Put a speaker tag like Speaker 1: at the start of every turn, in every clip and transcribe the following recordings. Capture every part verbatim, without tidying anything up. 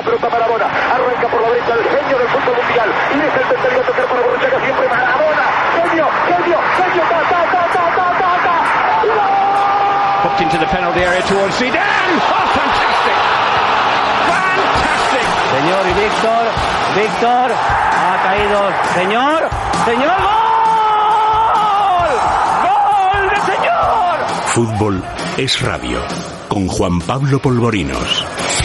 Speaker 1: la pelota Maradona, arranca por la derecha el genio del fútbol mundial, y es el tercero a tocar para Borruchaga, siempre Maradona, genio, genio, genio, ta, ta, ta, ta, ta, ta, ta.
Speaker 2: Hooked into the penalty area towards Zidane. Oh, fantastic! Fantastic!
Speaker 3: Señor y Víctor, Víctor, ha caído, señor, señor, ¡gol! ¡Gol de señor!
Speaker 4: Fútbol es radio, con Juan Pablo Polvorinos.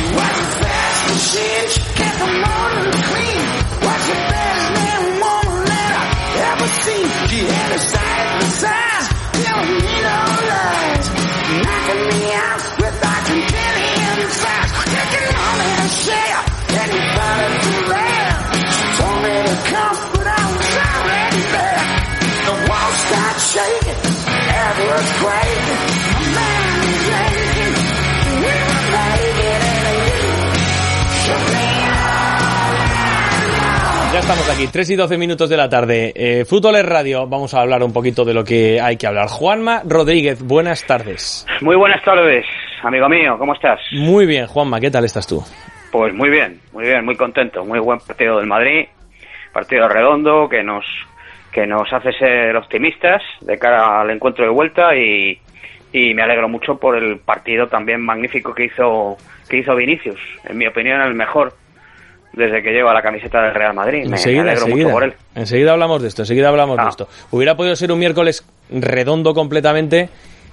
Speaker 5: Ya estamos aquí, tres y doce minutos de la tarde. Eh, Fútbol es radio, vamos a hablar un poquito de lo que hay que hablar. Juanma Rodríguez, buenas tardes.
Speaker 6: Muy buenas tardes, amigo mío, ¿cómo estás?
Speaker 5: Muy bien, Juanma, ¿qué tal estás tú?
Speaker 6: Pues muy bien, muy bien, muy contento. Muy buen partido del Madrid, partido redondo que nos que nos hace ser optimistas de cara al encuentro de vuelta y, y me alegro mucho por el partido también magnífico que hizo que hizo Vinicius. En mi opinión, el mejor desde que lleva la camiseta del Real Madrid. Me,
Speaker 5: enseguida,
Speaker 6: me alegro
Speaker 5: enseguida,
Speaker 6: mucho por él.
Speaker 5: Enseguida hablamos de esto, enseguida hablamos
Speaker 6: ah.
Speaker 5: de esto. Hubiera podido ser un miércoles redondo completamente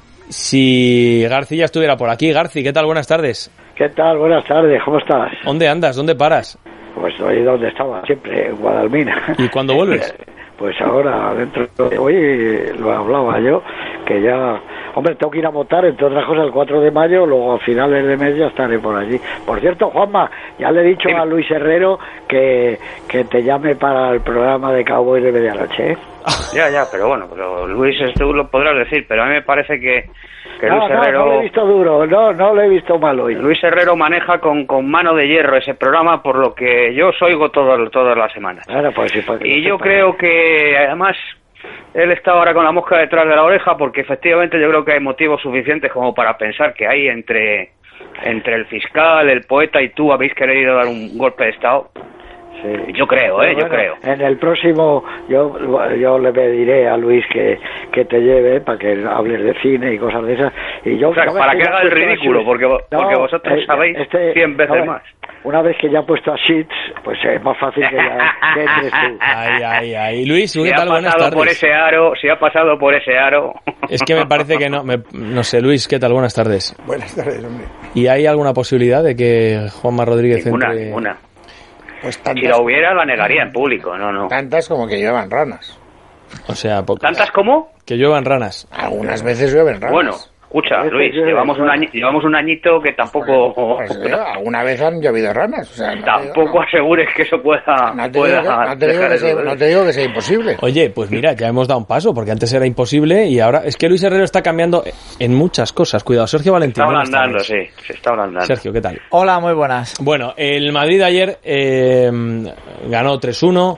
Speaker 5: si García estuviera por aquí. Garci, ¿qué tal? Buenas tardes.
Speaker 7: ¿Qué tal? Buenas tardes, ¿cómo estás?
Speaker 5: ¿Dónde andas? ¿Dónde paras?
Speaker 7: Pues estoy donde estaba, siempre, en Guadalmina.
Speaker 5: ¿Y cuándo vuelves?
Speaker 7: Pues ahora, dentro de hoy, lo hablaba yo, que ya... Hombre, tengo que ir a votar, entre otras cosas, el cuatro de mayo, luego a finales de mes ya estaré por allí. Por cierto, Juanma, ya le he dicho a Luis Herrero que, que te llame para el programa de Cowboys de medianoche, ¿eh?
Speaker 6: Ya, ya, pero bueno, pero Luis, tú lo podrás decir, pero a mí me parece que, que
Speaker 7: no,
Speaker 6: Luis
Speaker 7: no,
Speaker 6: Herrero...
Speaker 7: no lo he visto duro, no, no lo he visto mal hoy.
Speaker 6: Luis Herrero maneja con, con mano de hierro ese programa, por lo que yo os oigo todo, todas las semanas.
Speaker 7: Claro, pues sí, pues,
Speaker 6: y yo creo que, además... Él está ahora con la mosca detrás de la oreja porque efectivamente yo creo que hay motivos suficientes como para pensar que ahí entre entre el fiscal, el poeta y tú habéis querido dar un golpe de estado. Sí. Yo creo, ¿eh? Bueno, yo creo.
Speaker 7: En el próximo yo yo le pediré a Luis que, que te lleve para que hables de cine y cosas de esas. Y yo,
Speaker 6: o sea, para que haga el ridículo, así, porque, porque no, vosotros eh, sabéis este, cien veces no, más.
Speaker 7: Una vez que ya he puesto a Sheets, pues es más fácil que ya que entres tú.
Speaker 5: Ay, ay, ay. Luis, ¿qué
Speaker 6: si
Speaker 5: tal?
Speaker 6: Ha
Speaker 5: Buenas
Speaker 6: pasado
Speaker 5: tardes.
Speaker 6: por ese aro, si ha pasado por ese aro.
Speaker 5: Es que me parece que no. Me, no sé, Luis, ¿qué tal? Buenas tardes.
Speaker 8: Buenas tardes, hombre.
Speaker 5: ¿Y hay alguna posibilidad de que Juanma Rodríguez
Speaker 6: ninguna,
Speaker 5: entre...?
Speaker 6: Ninguna,
Speaker 8: pues tantas,
Speaker 6: si la hubiera, la negaría en público, no, no.
Speaker 8: Tantas como que llevan ranas.
Speaker 5: O sea, pocas.
Speaker 6: ¿Tantas como?
Speaker 5: Que lluevan ranas.
Speaker 8: Algunas veces llueven ranas.
Speaker 6: Bueno, escucha, Luis, llevamos un, año, llevamos un añito que tampoco...
Speaker 8: Pues, pues, eh, alguna vez han llovido ranas. O sea, no
Speaker 6: tampoco digo, no. asegures que eso pueda...
Speaker 8: No te,
Speaker 6: pueda
Speaker 8: digo, que, no, te digo que sea, no te digo que sea imposible.
Speaker 5: Oye, pues mira, ya hemos dado un paso, porque antes era imposible y ahora... Es que Luis Herrero está cambiando en muchas cosas. Cuidado, Sergio Valentín.
Speaker 6: Se está ablandando, sí, se está ablandando.
Speaker 5: Sergio, ¿qué tal?
Speaker 9: Hola, muy buenas.
Speaker 5: Bueno, el Madrid ayer eh, ganó tres uno.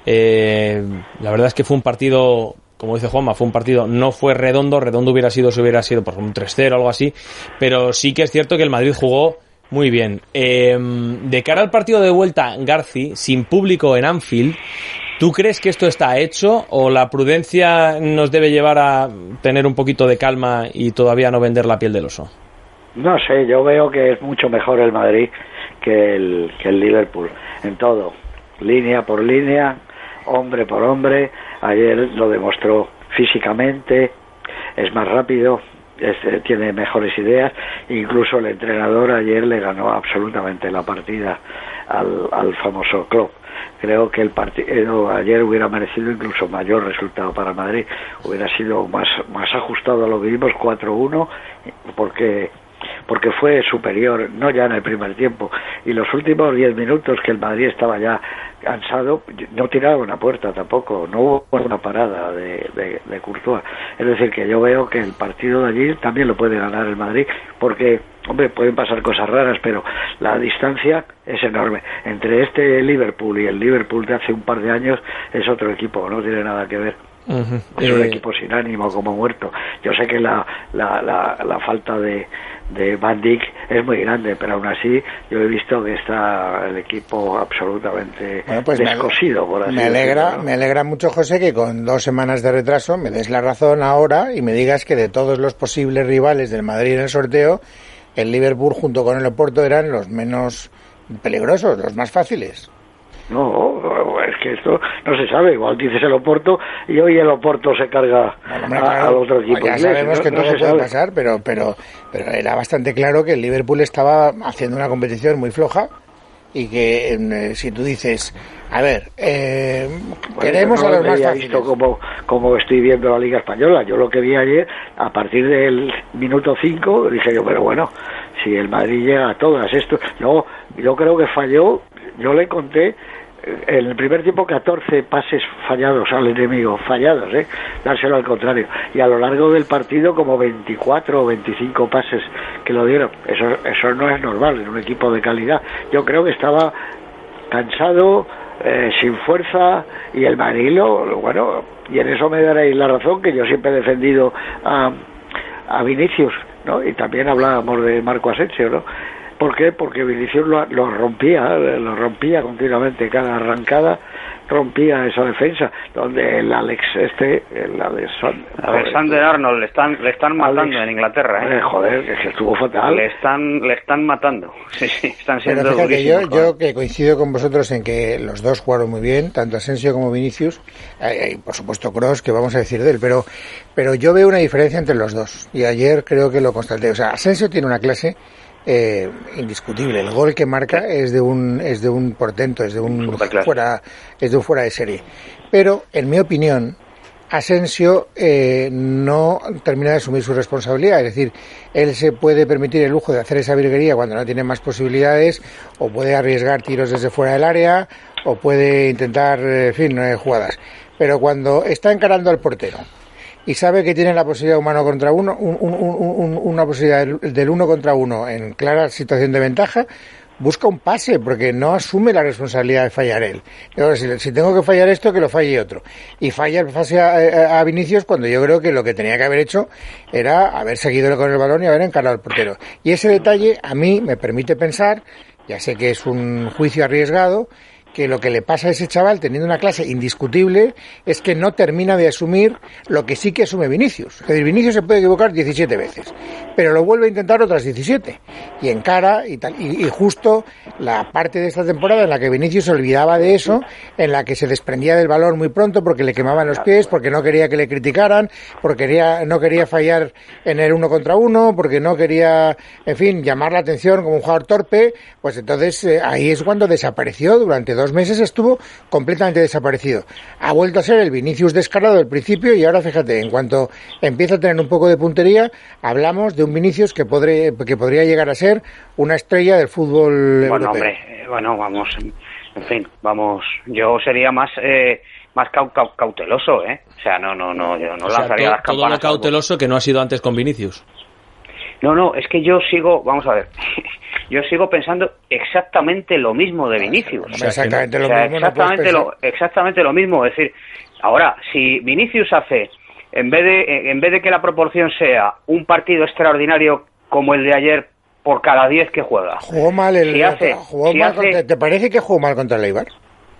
Speaker 5: Eh, la verdad es que fue un partido... Como dice Juanma, fue un partido, no fue redondo, redondo hubiera sido si hubiera sido por ejemplo un tres cero o algo así, pero sí que es cierto que el Madrid jugó muy bien. Eh, de cara al partido de vuelta, Garci, sin público en Anfield, ¿tú crees que esto está hecho o la prudencia nos debe llevar a tener un poquito de calma y todavía no vender la piel del oso?
Speaker 7: No sé, yo veo que es mucho mejor el Madrid que el, que el Liverpool, en todo, línea por línea, hombre por hombre. Ayer lo demostró físicamente, es más rápido, es, tiene mejores ideas, incluso el entrenador ayer le ganó absolutamente la partida al, al famoso Klopp. Creo que el partido ayer hubiera merecido incluso mayor resultado para Madrid, hubiera sido más, más ajustado a lo que vimos, cuatro uno, porque... porque fue superior, no ya en el primer tiempo, y los últimos diez minutos que el Madrid estaba ya cansado, no tiraba una puerta tampoco, no hubo una parada de, de, de Courtois. Es decir, que yo veo que el partido de allí también lo puede ganar el Madrid, porque, hombre, pueden pasar cosas raras, pero la distancia es enorme. Entre este Liverpool y el Liverpool de hace un par de años es otro equipo, no tiene nada que ver.
Speaker 5: Uh-huh.
Speaker 7: Es un
Speaker 5: eh...
Speaker 7: equipo sin ánimo, como muerto. Yo sé que la, la, la, la falta de, de Van Dijk es muy grande, pero aún así yo he visto que está el equipo absolutamente bueno, pues descosido, por así
Speaker 8: me alegra,
Speaker 7: decirlo, ¿no?
Speaker 8: Me alegra mucho, José, que con dos semanas de retraso me des la razón ahora y me digas que de todos los posibles rivales del Madrid en el sorteo, el Liverpool junto con el Oporto eran los menos peligrosos, los más fáciles.
Speaker 7: No, es que esto no se sabe. Igual dices el Oporto y hoy el Oporto se carga
Speaker 8: bueno, hombre,
Speaker 7: a,
Speaker 8: claro,
Speaker 7: al otro equipo.
Speaker 8: Ya
Speaker 7: inglés,
Speaker 8: sabemos
Speaker 7: no,
Speaker 8: que
Speaker 7: no
Speaker 8: todo puede
Speaker 7: sabe.
Speaker 8: pasar, pero, pero, pero era bastante claro que el Liverpool estaba haciendo una competición muy floja y que eh, si tú dices, a ver, eh, bueno, queremos no a los más fáciles.
Speaker 7: Visto como, como estoy viendo la Liga Española. Yo lo que vi ayer, a partir del minuto cinco, dije yo, pero bueno, si el Madrid llega a todas esto, no, yo creo que falló. Yo le conté en el primer tiempo catorce pases fallados al enemigo, fallados, ¿eh? Dárselo al contrario. Y a lo largo del partido como veinticuatro o veinticinco pases que lo dieron. Eso, eso no es normal en un equipo de calidad. Yo creo que estaba cansado, eh, sin fuerza, y el Madrid lo, bueno, y en eso me daréis la razón, que yo siempre he defendido a, a Vinicius, ¿no? Y también hablábamos de Marco Asensio, ¿no? ¿Por qué? Porque Vinicius lo, lo rompía, lo rompía continuamente, cada arrancada rompía esa defensa, donde el Alex este, el Alexander,
Speaker 6: Alexander Arnold le están le están matando Alex, en Inglaterra, ¿eh?
Speaker 7: Joder, que se estuvo fatal.
Speaker 6: Le están le están matando. Sí, sí, están siendo
Speaker 8: Pero fíjate, yo,
Speaker 6: durísimos,
Speaker 8: yo que coincido con vosotros en que los dos jugaron muy bien, tanto Asensio como Vinicius, y por supuesto Kroos, que vamos a decir de él, pero pero yo veo una diferencia entre los dos, y ayer creo que lo constaté. O sea, Asensio tiene una clase Eh, indiscutible. El gol que marca es de un es de un portento, es de un fuera es de un fuera de serie. Pero en mi opinión, Asensio eh, no termina de asumir su responsabilidad. Es decir, él se puede permitir el lujo de hacer esa virguería cuando no tiene más posibilidades, o puede arriesgar tiros desde fuera del área, o puede intentar, en fin, eh, jugadas. Pero cuando está encarando al portero y sabe que tiene la posibilidad humano contra uno, un, un, un, una posibilidad del, del uno contra uno en clara situación de ventaja, busca un pase, porque no asume la responsabilidad de fallar él. Si, si tengo que fallar esto, que lo falle otro. Y falla el pase a, a, a Vinicius cuando yo creo que lo que tenía que haber hecho era haber seguido con el balón y haber encarado al portero. Y ese detalle a mí me permite pensar, ya sé que es un juicio arriesgado, que lo que le pasa a ese chaval, teniendo una clase indiscutible, es que no termina de asumir lo que sí que asume Vinicius. Es decir, Vinicius se puede equivocar diecisiete veces, pero lo vuelve a intentar otras diecisiete, y encara y tal. Y, y justo la parte de esta temporada en la que Vinicius se olvidaba de eso, en la que se desprendía del balón muy pronto porque le quemaban los pies, porque no quería que le criticaran, porque quería, no quería fallar en el uno contra uno, porque no quería, en fin, llamar la atención como un jugador torpe, pues entonces eh, ahí es cuando desapareció. Durante dos meses estuvo completamente desaparecido. Ha vuelto a ser el Vinicius descarado del principio, y ahora fíjate, en cuanto empieza a tener un poco de puntería, hablamos de un Vinicius que, podré, que podría llegar a ser una estrella del fútbol
Speaker 6: bueno,
Speaker 8: europeo.
Speaker 6: Hombre, eh, bueno, vamos, en fin, vamos, yo sería más eh, más cau, cau, cauteloso, ¿eh? O sea, no, no, no, yo no
Speaker 5: o sea,
Speaker 6: lanzaría
Speaker 5: to,
Speaker 6: las campanas.
Speaker 5: Todo lo cauteloso que no ha sido antes con Vinicius.
Speaker 6: No, no, es que yo sigo, vamos a ver, yo sigo pensando exactamente lo mismo de Vinicius.
Speaker 8: O sea, exactamente lo
Speaker 6: o sea,
Speaker 8: mismo.
Speaker 6: Exactamente,
Speaker 8: no
Speaker 6: lo, exactamente lo mismo. Es decir, ahora, si Vinicius hace, en vez de en vez de que la proporción sea un partido extraordinario como el de ayer por cada diez que juega.
Speaker 8: Jugó mal el...
Speaker 6: Si hace,
Speaker 8: jugó
Speaker 6: si
Speaker 8: mal
Speaker 6: hace,
Speaker 8: contra, ¿te parece que jugó mal contra el Eibar?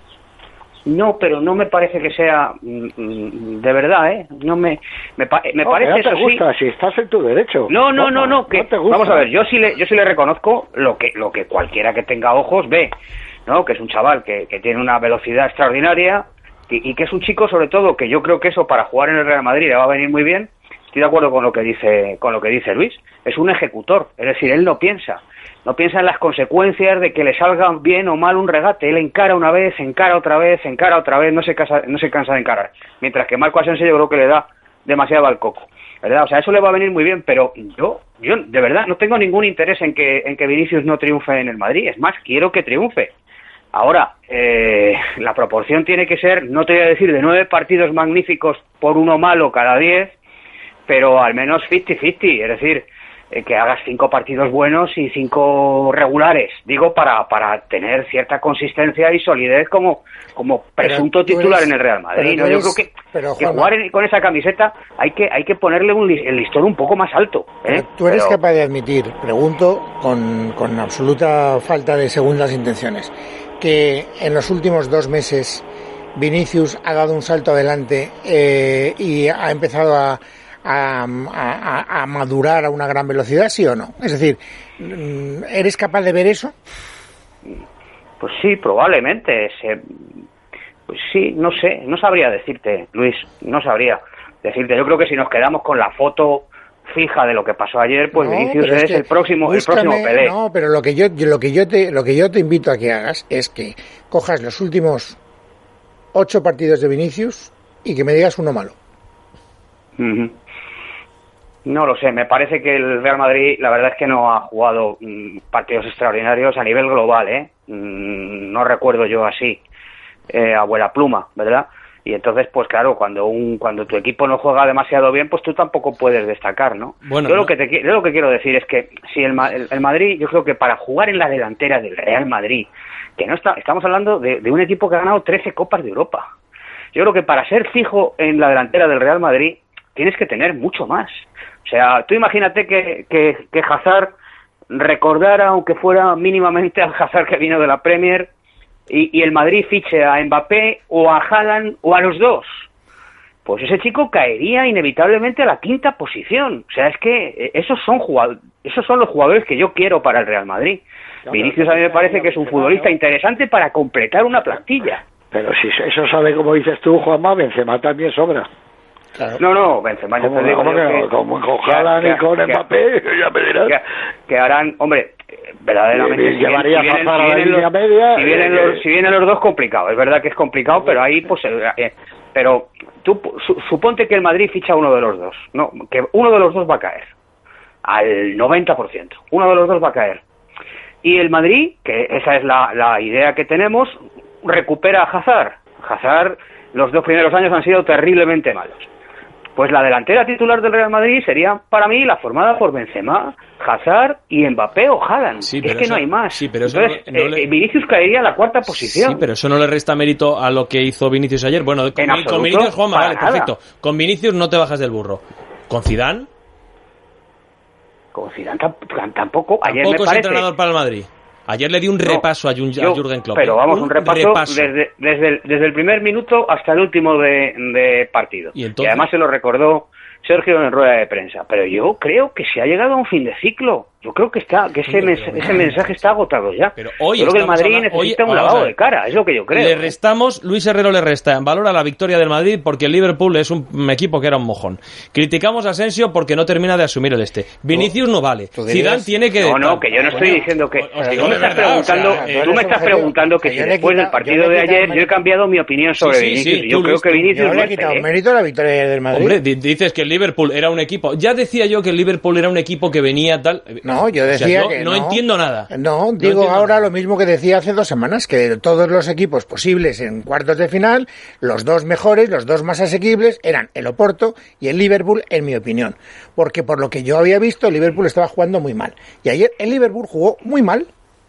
Speaker 6: No, pero no me parece que sea de verdad, ¿eh? No me me, pa me
Speaker 7: no,
Speaker 6: parece
Speaker 7: no te
Speaker 6: eso
Speaker 7: gusta,
Speaker 6: sí.
Speaker 7: Si estás en tu derecho.
Speaker 6: No, no, no, no, que
Speaker 7: no te gusta.
Speaker 6: Vamos a ver, yo sí le yo sí le reconozco lo que lo que cualquiera que tenga ojos ve, ¿no? Que es un chaval que que tiene una velocidad extraordinaria y, y que es un chico, sobre todo, que yo creo que eso para jugar en el Real Madrid le va a venir muy bien. Estoy de acuerdo con lo que dice con lo que dice Luis. Es un ejecutor, es decir, él no piensa. No piensa en las consecuencias de que le salga bien o mal un regate. Él encara una vez, encara otra vez, encara otra vez, no se cansa, no se cansa de encarar. Mientras que Marco Asensio yo creo que le da demasiado al coco, ¿verdad? O sea, eso le va a venir muy bien, pero yo, yo de verdad no tengo ningún interés en que, en que Vinicius no triunfe en el Madrid. Es más, quiero que triunfe. Ahora, eh, la proporción tiene que ser, no te voy a decir de nueve partidos magníficos por uno malo cada diez, pero al menos cincuenta cincuenta, es decir, eh, que hagas cinco partidos buenos y cinco regulares, digo, para para tener cierta consistencia y solidez como como presunto titular eres, en el Real Madrid, ¿no? Eres, yo creo que, pero, que jugar en, con esa camiseta hay que hay que ponerle un, el listón un poco más alto, ¿eh?
Speaker 8: Tú eres
Speaker 6: pero...
Speaker 8: capaz de admitir, pregunto con, con absoluta falta de segundas intenciones, que en los últimos dos meses Vinicius ha dado un salto adelante eh, y ha empezado a A, a, a madurar a una gran velocidad, ¿sí o no? Es decir, ¿eres capaz de ver eso?
Speaker 6: Pues sí, probablemente. Se, pues sí, no sé, no sabría decirte, Luis, no sabría decirte. Yo creo que si nos quedamos con la foto fija de lo que pasó ayer, pues no, Vinicius es, es el próximo, búscame, el próximo Pelé.
Speaker 8: No, pero lo que yo, lo que yo te, lo que yo te invito a que hagas es que cojas los últimos ocho partidos de Vinicius y que me digas uno malo.
Speaker 6: Uh-huh. No lo sé, me parece que el Real Madrid la verdad es que no ha jugado mmm, partidos extraordinarios a nivel global, ¿eh? Mm, no recuerdo yo así, eh, abuela pluma, ¿verdad? Y entonces, pues claro, cuando un cuando tu equipo no juega demasiado bien, pues tú tampoco puedes destacar, ¿no? Bueno, yo, no. Lo que te, yo lo que quiero decir es que si el, el, el Madrid, yo creo que para jugar en la delantera del Real Madrid, que no está, estamos hablando de, de un equipo que ha ganado trece Copas de Europa. Yo creo que para ser fijo en la delantera del Real Madrid tienes que tener mucho más. O sea, tú imagínate que, que, que Hazard recordara, aunque fuera mínimamente al Hazard que vino de la Premier, y, y el Madrid fiche a Mbappé o a Haaland o a los dos. Pues ese chico caería inevitablemente a la quinta posición. O sea, es que esos son jugadores, esos son los jugadores que yo quiero para el Real Madrid. Claro, Vinicius a mí me parece que es un futbolista interesante para completar una plantilla.
Speaker 7: Pero si eso sabe, como dices tú, Juanma, Benzema también sobra.
Speaker 6: Claro. No, no, Benzema, yo te digo
Speaker 7: ¿cómo que,
Speaker 6: que,
Speaker 7: como con Haaland y con Mbappé, ya me dirás.
Speaker 6: Que, que harán, hombre, verdaderamente,
Speaker 7: si llevaría
Speaker 6: vienen,
Speaker 7: a
Speaker 6: si
Speaker 7: la
Speaker 6: vienen,
Speaker 7: línea
Speaker 6: los,
Speaker 7: media,
Speaker 6: si, vienen
Speaker 7: eh,
Speaker 6: los, si vienen los dos, complicado, es verdad que es complicado, pero ahí, pues, eh, pero tú su, suponte que el Madrid ficha a uno de los dos, no, que uno de los dos va a caer, al noventa por ciento, uno de los dos va a caer, y el Madrid, que esa es la, la idea que tenemos, recupera a Hazard. Hazard, los dos primeros años han sido terriblemente malos. Pues la delantera titular del Real Madrid sería para mí la formada por Benzema, Hazard y Mbappé o Haaland. Sí, es que eso, no hay más.
Speaker 5: Sí, pero eso
Speaker 6: Entonces,
Speaker 5: no, no le...
Speaker 6: eh, Vinicius caería en la cuarta posición.
Speaker 5: Sí, pero eso no le resta mérito a lo que hizo Vinicius ayer. Bueno, con,
Speaker 6: en absoluto,
Speaker 5: con Vinicius, Juanma, vale,
Speaker 6: nada.
Speaker 5: perfecto. Con Vinicius no te bajas del burro. ¿Con Zidane?
Speaker 6: Con Zidane tampoco. Ayer
Speaker 5: ¿Tampoco
Speaker 6: me
Speaker 5: es
Speaker 6: parece...
Speaker 5: entrenador para el Madrid? Ayer le di un
Speaker 6: no,
Speaker 5: repaso a, Jun,
Speaker 6: yo,
Speaker 5: a Jürgen Klopp.
Speaker 6: Pero vamos, un, un repaso
Speaker 5: repaso.
Speaker 6: Desde, desde, el, desde el primer minuto hasta el último de, de partido.
Speaker 5: ¿Y, entonces?
Speaker 6: Y además se lo recordó Sergio en rueda de prensa. Pero yo creo que se ha llegado a un fin de ciclo. Yo creo que está que ese, mens ese mensaje está agotado ya.
Speaker 5: Pero hoy
Speaker 6: yo creo que el Madrid
Speaker 5: hablando,
Speaker 6: necesita
Speaker 5: hoy,
Speaker 6: un lavado de cara, es lo que yo creo.
Speaker 5: Le restamos, Luis Herrero le resta en valor a la victoria del Madrid porque el Liverpool es un equipo que era un mojón. Criticamos a Asensio porque no termina de asumir el este. Vinicius no vale. Zidane tiene que...
Speaker 6: No, no, que yo no estoy diciendo que... Tú me estás preguntando, tú me estás preguntando que si después del partido de ayer yo he cambiado mi opinión sobre Vinicius. Yo creo que Vinicius...
Speaker 8: Yo le he quitado mérito a la victoria del Madrid.
Speaker 5: Hombre, dices que el Liverpool era un equipo... Ya decía yo que el Liverpool era un equipo que venía tal...
Speaker 8: No, yo decía que
Speaker 5: no entiendo nada.
Speaker 8: No, digo no ahora nada. Lo mismo que decía hace dos semanas, que de todos los equipos posibles en cuartos de final, los dos mejores, los dos más asequibles, eran el Oporto y el Liverpool, en mi opinión. Porque por lo que yo había visto, el Liverpool estaba jugando muy mal. Y ayer el Liverpool jugó muy mal.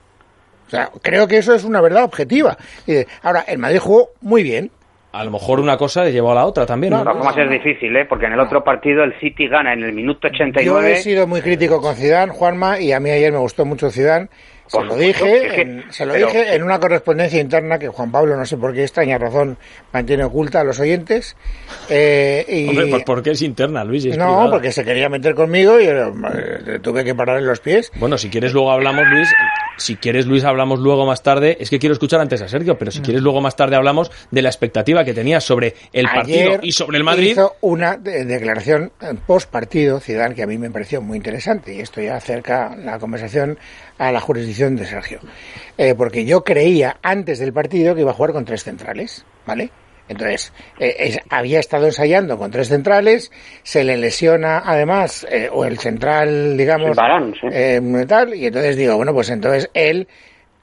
Speaker 8: O sea, creo que eso es una verdad objetiva. Ahora, el Madrid jugó muy bien.
Speaker 5: A lo mejor una cosa le llevó a la otra también.
Speaker 6: No, no, no, no, no. Es difícil, ¿eh? Porque en el otro partido el City gana en el minuto ochenta y nueve.
Speaker 8: Yo he sido muy crítico con Zidane, Juanma, y a mí ayer me gustó mucho Zidane. Se
Speaker 6: Por
Speaker 8: lo
Speaker 6: supuesto,
Speaker 8: dije,
Speaker 6: es que,
Speaker 8: en, se lo
Speaker 6: pero,
Speaker 8: dije en una correspondencia interna que Juan Pablo, no sé por qué extraña razón, mantiene oculta a los oyentes. Eh, y...
Speaker 5: Hombre, pues porque es interna, Luis. Es
Speaker 8: no,
Speaker 5: privada.
Speaker 8: Porque se quería meter conmigo y eh, tuve que pararle los pies.
Speaker 5: Bueno, si quieres luego hablamos, Luis. Si quieres, Luis, hablamos luego más tarde. Es que quiero escuchar antes a Sergio, pero si no. quieres luego más tarde hablamos de la expectativa que tenías sobre el
Speaker 8: Ayer
Speaker 5: partido y sobre el Madrid.
Speaker 8: Hizo una de declaración post partido Zidane que a mí me pareció muy interesante y esto ya acerca la conversación a la jurisdicción de Sergio. Eh, porque yo creía antes del partido que iba a jugar con tres centrales, ¿vale? Entonces, eh, es, había estado ensayando con tres centrales, se le lesiona además, eh, o el central, digamos,
Speaker 6: Varane, sí.
Speaker 8: eh, tal, y entonces digo, bueno, pues entonces él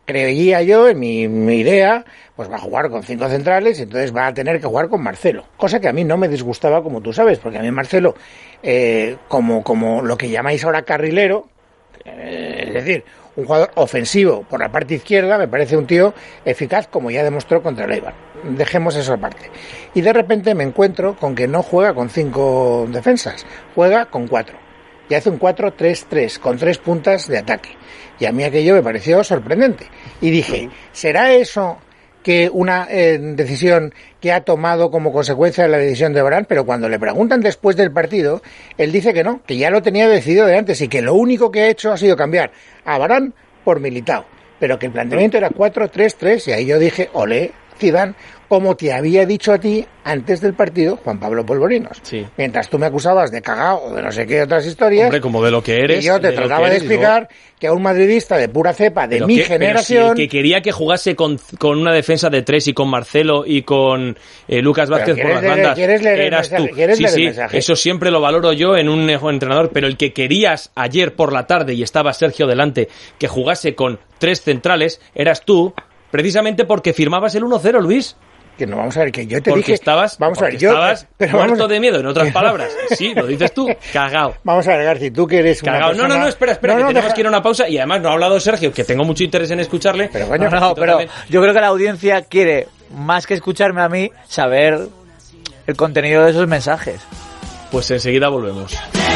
Speaker 8: creía yo, en mi, mi idea, pues va a jugar con cinco centrales y entonces va a tener que jugar con Marcelo. Cosa que a mí no me disgustaba, como tú sabes, porque a mí Marcelo, eh, como, como lo que llamáis ahora carrilero, eh, es decir, un jugador ofensivo por la parte izquierda, me parece un tío eficaz, como ya demostró contra el Eibar. Dejemos eso aparte. Y de repente me encuentro con que no juega con cinco defensas, juega con cuatro. Y hace un cuatro tres tres, con tres puntas de ataque. Y a mí aquello me pareció sorprendente. Y dije, ¿será eso que una eh, decisión que ha tomado como consecuencia de la decisión de Varane? Pero cuando le preguntan después del partido, él dice que no, que ya lo tenía decidido de antes y que lo único que ha hecho ha sido cambiar a Varane por Militao. Pero que el planteamiento era cuatro tres tres y ahí yo dije, olé, Zidane, como te había dicho a ti antes del partido, Juan Pablo Polvorinos.
Speaker 5: Sí.
Speaker 8: Mientras tú me acusabas de cagao o de no sé qué otras historias.
Speaker 5: Hombre, como de lo que eres.
Speaker 8: Y yo te
Speaker 5: de
Speaker 8: trataba de explicar luego... que a un madridista de pura cepa, de pero mi que, generación...
Speaker 5: Pero si el que quería que jugase con, con una defensa de tres y con Marcelo y con eh, Lucas Vázquez por las
Speaker 8: leer,
Speaker 5: bandas,
Speaker 8: ¿quieres leer
Speaker 5: eras
Speaker 8: el mensaje?
Speaker 5: tú.
Speaker 8: ¿Quieres
Speaker 5: sí,
Speaker 8: leer
Speaker 5: sí,
Speaker 8: el mensaje?
Speaker 5: Eso siempre lo valoro yo en un entrenador, pero el que querías ayer por la tarde y estaba Sergio delante, que jugase con tres centrales, eras tú, precisamente porque firmabas el uno cero, Luis.
Speaker 8: Que no, vamos a ver, que yo te
Speaker 5: porque
Speaker 8: dije...
Speaker 5: Estabas,
Speaker 8: vamos a ver,
Speaker 5: yo, estabas pero muerto vamos, de miedo, en otras palabras. Sí, lo dices tú, cagao.
Speaker 8: Vamos a ver, García, tú que eres
Speaker 5: cagao. Una persona... No, no, no, espera, espera, no, que no, tenemos deja... que ir a una pausa y además no ha hablado Sergio, que tengo mucho interés en escucharle.
Speaker 9: Pero, coño, no, no, pero también... yo creo que la audiencia quiere, más que escucharme a mí, saber el contenido de esos mensajes.
Speaker 5: Pues enseguida volvemos.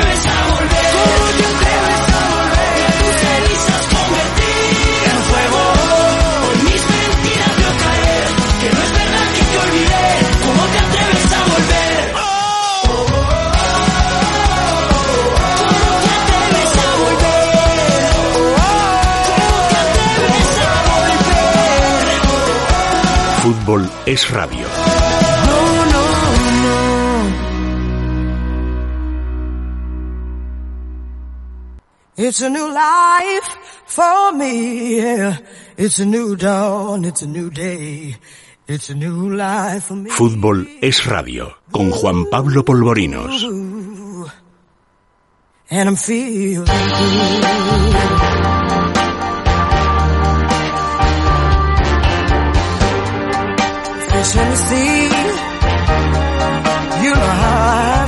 Speaker 4: Fútbol es radio.
Speaker 10: It's a new life for me, yeah. It's a new dawn, it's a new day. It's a new life for me.
Speaker 4: Fútbol es radio, con Juan Pablo Polvorinos.
Speaker 10: And I'm feeling good. Fish in the sea, you know how I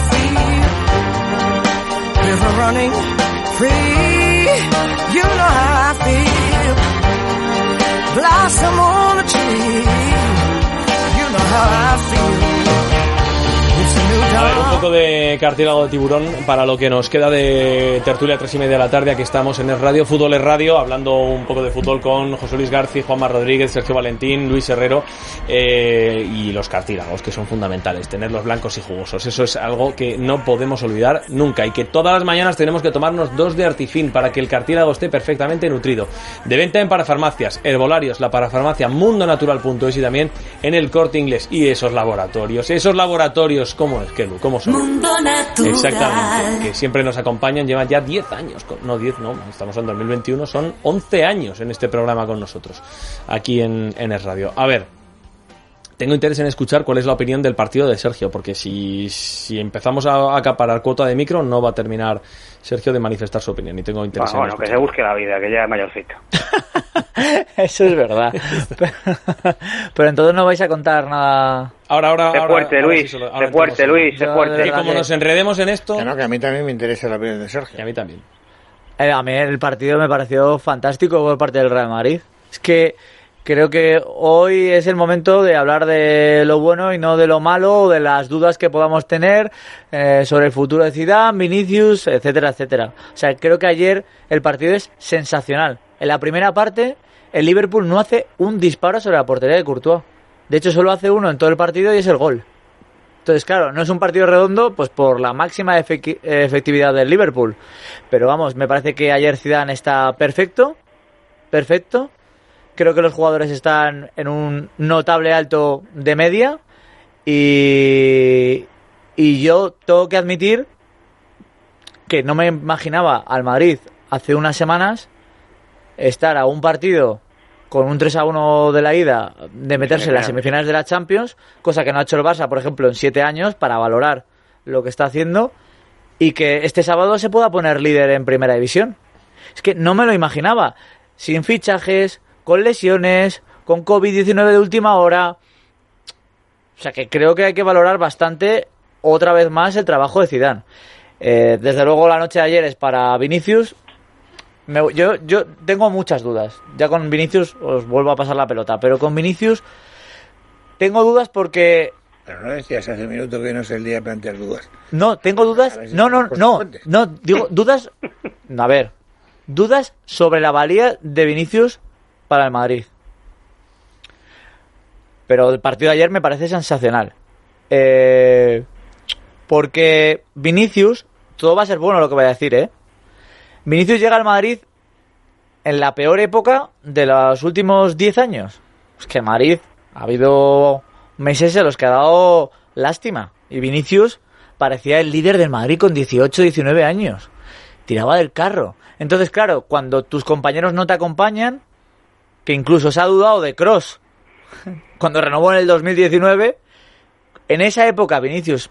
Speaker 10: feel. River running free, you know how I feel. Blossom on the tree, you know how I feel.
Speaker 5: A ver, un poco de cartílago de tiburón para lo que nos queda de tertulia tres y media de la tarde. Aquí estamos en Es Radio, Fútbol es Radio, hablando un poco de fútbol con José Luis García, Juanma Rodríguez, Sergio Valentín, Luis Herrero eh, y los cartílagos, que son fundamentales, tenerlos blancos y jugosos. Eso es algo que no podemos olvidar nunca y que todas las mañanas tenemos que tomarnos dos de Artifin para que el cartílago esté perfectamente nutrido. De venta en parafarmacias, herbolarios, la parafarmacia mundo natural punto es y también en el Corte Inglés. Y esos laboratorios, esos laboratorios, ¿cómo es que ¿Cómo son?
Speaker 10: Mundo natural.
Speaker 5: Exactamente, que siempre nos acompañan, llevan ya diez años, no diez, no, estamos en dos mil veintiuno, son once años en este programa con nosotros, aquí en, en Es Radio. A ver, tengo interés en escuchar cuál es la opinión del partido de Sergio, porque si, si empezamos a acaparar cuota de micro, no va a terminar Sergio de manifestar su opinión, y tengo interés
Speaker 6: bueno,
Speaker 5: en
Speaker 6: bueno, que se busque la vida, que ya es mayorcito.
Speaker 9: Eso es verdad. pero, pero entonces no vais a contar nada.
Speaker 5: Ahora, ahora,
Speaker 6: sé
Speaker 5: ahora,
Speaker 6: fuerte,
Speaker 5: ahora,
Speaker 6: Luis.
Speaker 5: Sí, ahora,
Speaker 6: sé fuerte, Luis. Sé fuerte.
Speaker 5: Que como que... nos enredemos en esto.
Speaker 8: Que no, que a mí también me interesa la opinión de Sergio.
Speaker 5: Y a mí también.
Speaker 9: Eh, a mí el partido me pareció fantástico por parte del Real Madrid. Es que creo que hoy es el momento de hablar de lo bueno y no de lo malo, o de las dudas que podamos tener eh, sobre el futuro de Zidane, Vinicius, etcétera, etcétera. O sea, creo que ayer el partido es sensacional. En la primera parte, el Liverpool no hace un disparo sobre la portería de Courtois. De hecho, solo hace uno en todo el partido y es el gol. Entonces, claro, no es un partido redondo pues por la máxima efec- efectividad del Liverpool. Pero vamos, me parece que ayer Zidane está perfecto, perfecto. Creo que los jugadores están en un notable alto de media. Y, y yo tengo que admitir que no me imaginaba al Madrid hace unas semanas estar a un partido con un tres a uno de la ida, de meterse en las semifinales de la Champions, cosa que no ha hecho el Barça, por ejemplo, en siete años, para valorar lo que está haciendo, y que este sábado se pueda poner líder en Primera División. Es que no me lo imaginaba. Sin fichajes, con lesiones, con covid diecinueve de última hora. O sea que creo que hay que valorar bastante otra vez más el trabajo de Zidane. Eh, desde luego la noche de ayer es para Vinicius. Me, yo, yo tengo muchas dudas. Ya con Vinicius os vuelvo a pasar la pelota, pero con Vinicius tengo dudas porque...
Speaker 8: Pero no decías hace un minuto que no es el día de plantear dudas.
Speaker 9: No, tengo dudas. No, no, no, no, digo dudas. A ver, dudas sobre la valía de Vinicius para el Madrid. Pero el partido de ayer me parece sensacional. Eh, porque Vinicius, todo va a ser bueno lo que voy a decir, ¿eh? Vinicius llega al Madrid en la peor época de los últimos diez años. Es que Madrid ha habido meses en los que ha dado lástima. Y Vinicius parecía el líder del Madrid con dieciocho, diecinueve años. Tiraba del carro. Entonces, claro, cuando tus compañeros no te acompañan, que incluso se ha dudado de Kroos cuando renovó en el dos mil diecinueve, en esa época Vinicius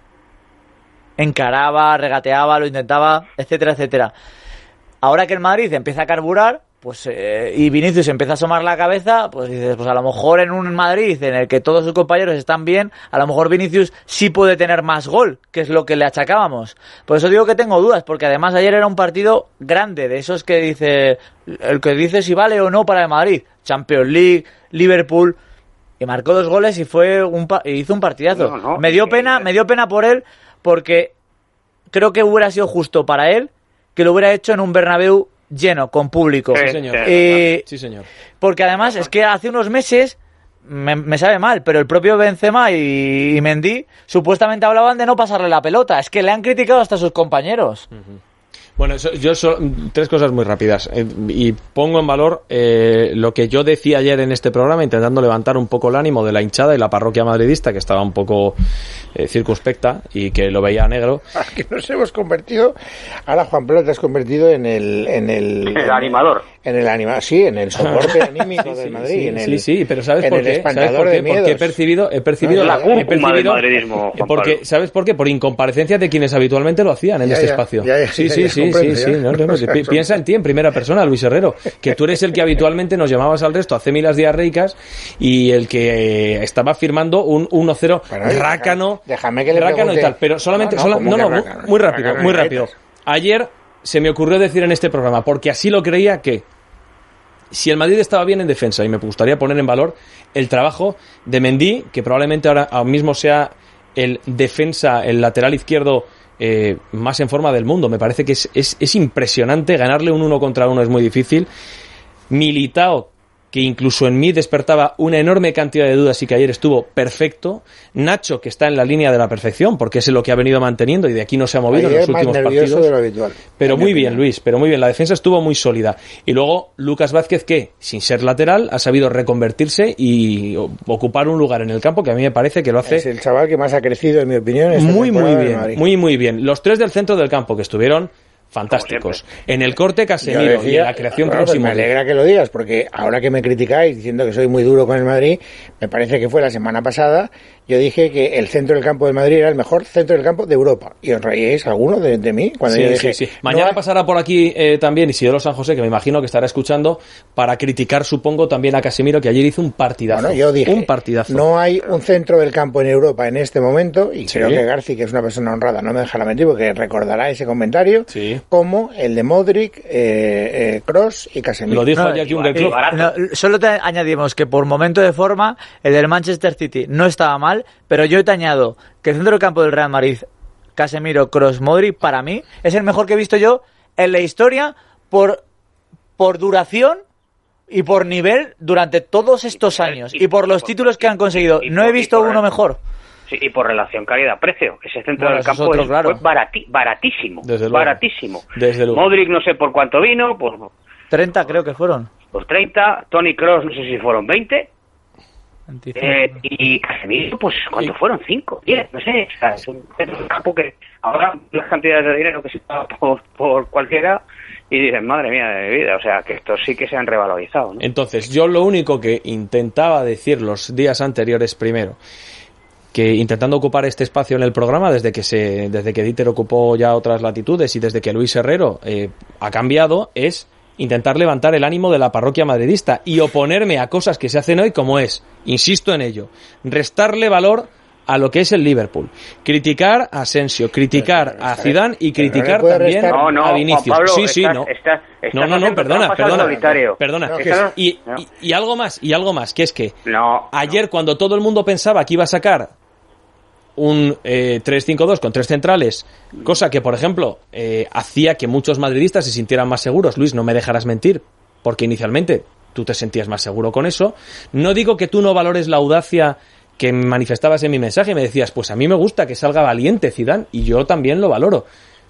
Speaker 9: encaraba, regateaba, lo intentaba, etcétera, etcétera. Ahora que el Madrid empieza a carburar, pues eh, y Vinicius empieza a asomar la cabeza, pues dices, pues a lo mejor en un Madrid en el que todos sus compañeros están bien, a lo mejor Vinicius sí puede tener más gol, que es lo que le achacábamos. Por eso digo que tengo dudas, porque además ayer era un partido grande, de esos que dice, el que dice si vale o no para el Madrid. Champions League, Liverpool, y marcó dos goles y fue un pa- y hizo un partidazo. No, no, me dio pena, me dio pena por él, porque creo que hubiera sido justo para él que lo hubiera hecho en un Bernabéu lleno, con público.
Speaker 5: Sí, señor.
Speaker 9: Eh,
Speaker 5: sí, señor.
Speaker 9: Porque además es que hace unos meses, me, me sabe mal, pero el propio Benzema y, y Mendy supuestamente hablaban de no pasarle la pelota. Es que le han criticado hasta sus compañeros.
Speaker 5: Uh-huh. Bueno, eso, yo so, tres cosas muy rápidas eh, y pongo en valor eh, lo que yo decía ayer en este programa, intentando levantar un poco el ánimo de la hinchada y la parroquia madridista, que estaba un poco eh, circunspecta y que lo veía negro.
Speaker 8: Que nos hemos convertido, ahora Juan Pablo te has convertido en el en el,
Speaker 6: el animador.
Speaker 8: En el animador, sí, en el soporte anímico sí, del Madrid.
Speaker 5: Sí,
Speaker 8: en el,
Speaker 5: sí, sí, pero ¿sabes por qué?
Speaker 8: ¿Sabes
Speaker 5: por qué? Porque he percibido, he percibido,
Speaker 6: la
Speaker 5: he percibido
Speaker 6: del madridismo,
Speaker 5: porque, ¿sabes por qué? Por incomparecencia de quienes habitualmente lo hacían en
Speaker 8: ya,
Speaker 5: este
Speaker 8: ya,
Speaker 5: espacio.
Speaker 8: Ya, ya,
Speaker 5: sí,
Speaker 8: ya,
Speaker 5: sí,
Speaker 8: ya,
Speaker 5: sí,
Speaker 8: comprendo,
Speaker 5: sí,
Speaker 8: ya.
Speaker 5: sí, no, no, no, pi- piensa en ti en primera persona, Luis Herrero, que tú eres el que habitualmente nos llamabas al resto a cémilas diarreicas y el que eh, estaba firmando un uno cero
Speaker 8: bueno,
Speaker 5: rácano,
Speaker 8: déjame que le
Speaker 5: rácano
Speaker 8: pregunte.
Speaker 5: y tal, pero solamente,
Speaker 8: no, no,
Speaker 5: sola- no, no, muy,
Speaker 8: rácano,
Speaker 5: muy rápido,
Speaker 8: rácano
Speaker 5: muy
Speaker 8: y
Speaker 5: rápido.
Speaker 8: gaitas.
Speaker 5: Ayer se me ocurrió decir en este programa, porque así lo creía, que si el Madrid estaba bien en defensa, y me gustaría poner en valor el trabajo de Mendy, que probablemente ahora mismo sea el defensa, el lateral izquierdo eh, más en forma del mundo. Me parece que es, es, es impresionante. Ganarle un uno contra uno es muy difícil. Militao, que incluso en mí despertaba una enorme cantidad de dudas y que ayer estuvo perfecto. Nacho, que está en la línea de la perfección, porque es lo que ha venido manteniendo y de aquí no se ha movido
Speaker 8: Ayer
Speaker 5: en los últimos
Speaker 8: más nervioso
Speaker 5: partidos.
Speaker 8: de lo habitual.
Speaker 5: Pero muy bien,
Speaker 8: opinión.
Speaker 5: Luis, pero muy bien. La defensa estuvo muy sólida. Y luego Lucas Vázquez, que sin ser lateral ha sabido reconvertirse y ocupar un lugar en el campo que a mí me parece que lo hace
Speaker 8: Es el chaval que más ha crecido, en mi opinión. esta
Speaker 5: muy, muy
Speaker 8: temporada del
Speaker 5: bien.
Speaker 8: Madrid.
Speaker 5: Muy, muy bien. Los tres del centro del campo que estuvieron fantásticos. En el corte
Speaker 8: Yo
Speaker 5: Casemiro
Speaker 8: decía,
Speaker 5: y en la creación
Speaker 8: bueno, pues
Speaker 5: próxima.
Speaker 8: me alegra que lo digas, porque ahora que me criticáis diciendo que soy muy duro con el Madrid, me parece que fue la semana pasada, yo dije que el centro del campo del Madrid era el mejor centro del campo de Europa. ¿Y os reíais alguno de, de mí? Cuando
Speaker 5: Sí,
Speaker 8: yo dije,
Speaker 5: sí, sí. Mañana
Speaker 8: no,
Speaker 5: pasará por aquí eh, también Isidoro San José, que me imagino que estará escuchando, para criticar, supongo, también a Casemiro, que ayer hizo un partidazo.
Speaker 8: Bueno, yo dije,
Speaker 5: un partidazo.
Speaker 8: no hay un centro del campo en Europa en este momento, y
Speaker 5: Sí.
Speaker 8: creo que Garci, que es una persona honrada, no me dejará mentir, porque recordará ese comentario,
Speaker 5: Sí.
Speaker 8: como el de Modric, eh, eh, Kroos y Casemiro.
Speaker 5: Lo dijo
Speaker 9: No,
Speaker 5: Jürgen
Speaker 6: igual,
Speaker 5: Klopp.
Speaker 6: igual.
Speaker 9: No, solo te añadimos que por momento de forma el del Manchester City no estaba mal, pero yo te añado que el centro del campo del Real Madrid, Casemiro, Kroos, Modric, para mí es el mejor que he visto yo en la historia por, por duración y por nivel durante todos estos años y por los títulos que han conseguido. No he visto uno mejor.
Speaker 6: Sí, y por relación calidad-precio. Ese centro
Speaker 9: Bueno,
Speaker 6: del
Speaker 9: eso es
Speaker 6: campo
Speaker 9: otro,
Speaker 6: es,
Speaker 9: claro.
Speaker 6: fue barati- baratísimo.
Speaker 5: Desde luego.
Speaker 6: Baratísimo.
Speaker 5: Desde luego.
Speaker 6: Modric no sé por cuánto vino, por,
Speaker 9: treinta creo que fueron.
Speaker 6: por treinta. Toni Kroos no sé si fueron veinte. Eh, y Casemiro, pues, ¿cuánto fueron? cinco, diez, no sé. O sea, es un centro del campo que ahora las cantidades de dinero que se paga por, por cualquiera y dicen, madre mía de mi vida. O sea, que estos sí que se han revalorizado, ¿no?
Speaker 5: Entonces, yo lo único que intentaba decir los días anteriores, primero, que intentando ocupar este espacio en el programa desde que se desde que Dieter ocupó ya otras latitudes y desde que Luis Herrero eh, ha cambiado, es intentar levantar el ánimo de la parroquia madridista y oponerme a cosas que se hacen hoy, como es, insisto en ello, restarle valor a lo que es el Liverpool, criticar a Asensio, criticar a Zidane y criticar
Speaker 7: no
Speaker 5: también
Speaker 6: no, no,
Speaker 5: a Vinicius.
Speaker 6: Pablo,
Speaker 5: sí, sí,
Speaker 6: estás,
Speaker 5: no.
Speaker 6: Estás, estás
Speaker 5: no, no, no, perdona, perdona, perdona.
Speaker 6: No,
Speaker 5: y, no. y, y algo más, y algo más, que es que
Speaker 6: no,
Speaker 5: ayer
Speaker 6: no.
Speaker 5: cuando todo el mundo pensaba que iba a sacar un eh, tres cinco dos con tres centrales, cosa que, por ejemplo, eh, hacía que muchos madridistas se sintieran más seguros. Luis, no me dejarás mentir, porque inicialmente tú te sentías más seguro con eso. No digo que tú no valores la audacia que manifestabas en mi mensaje, me decías, pues a mí me gusta que salga valiente Zidane, y yo también lo valoro.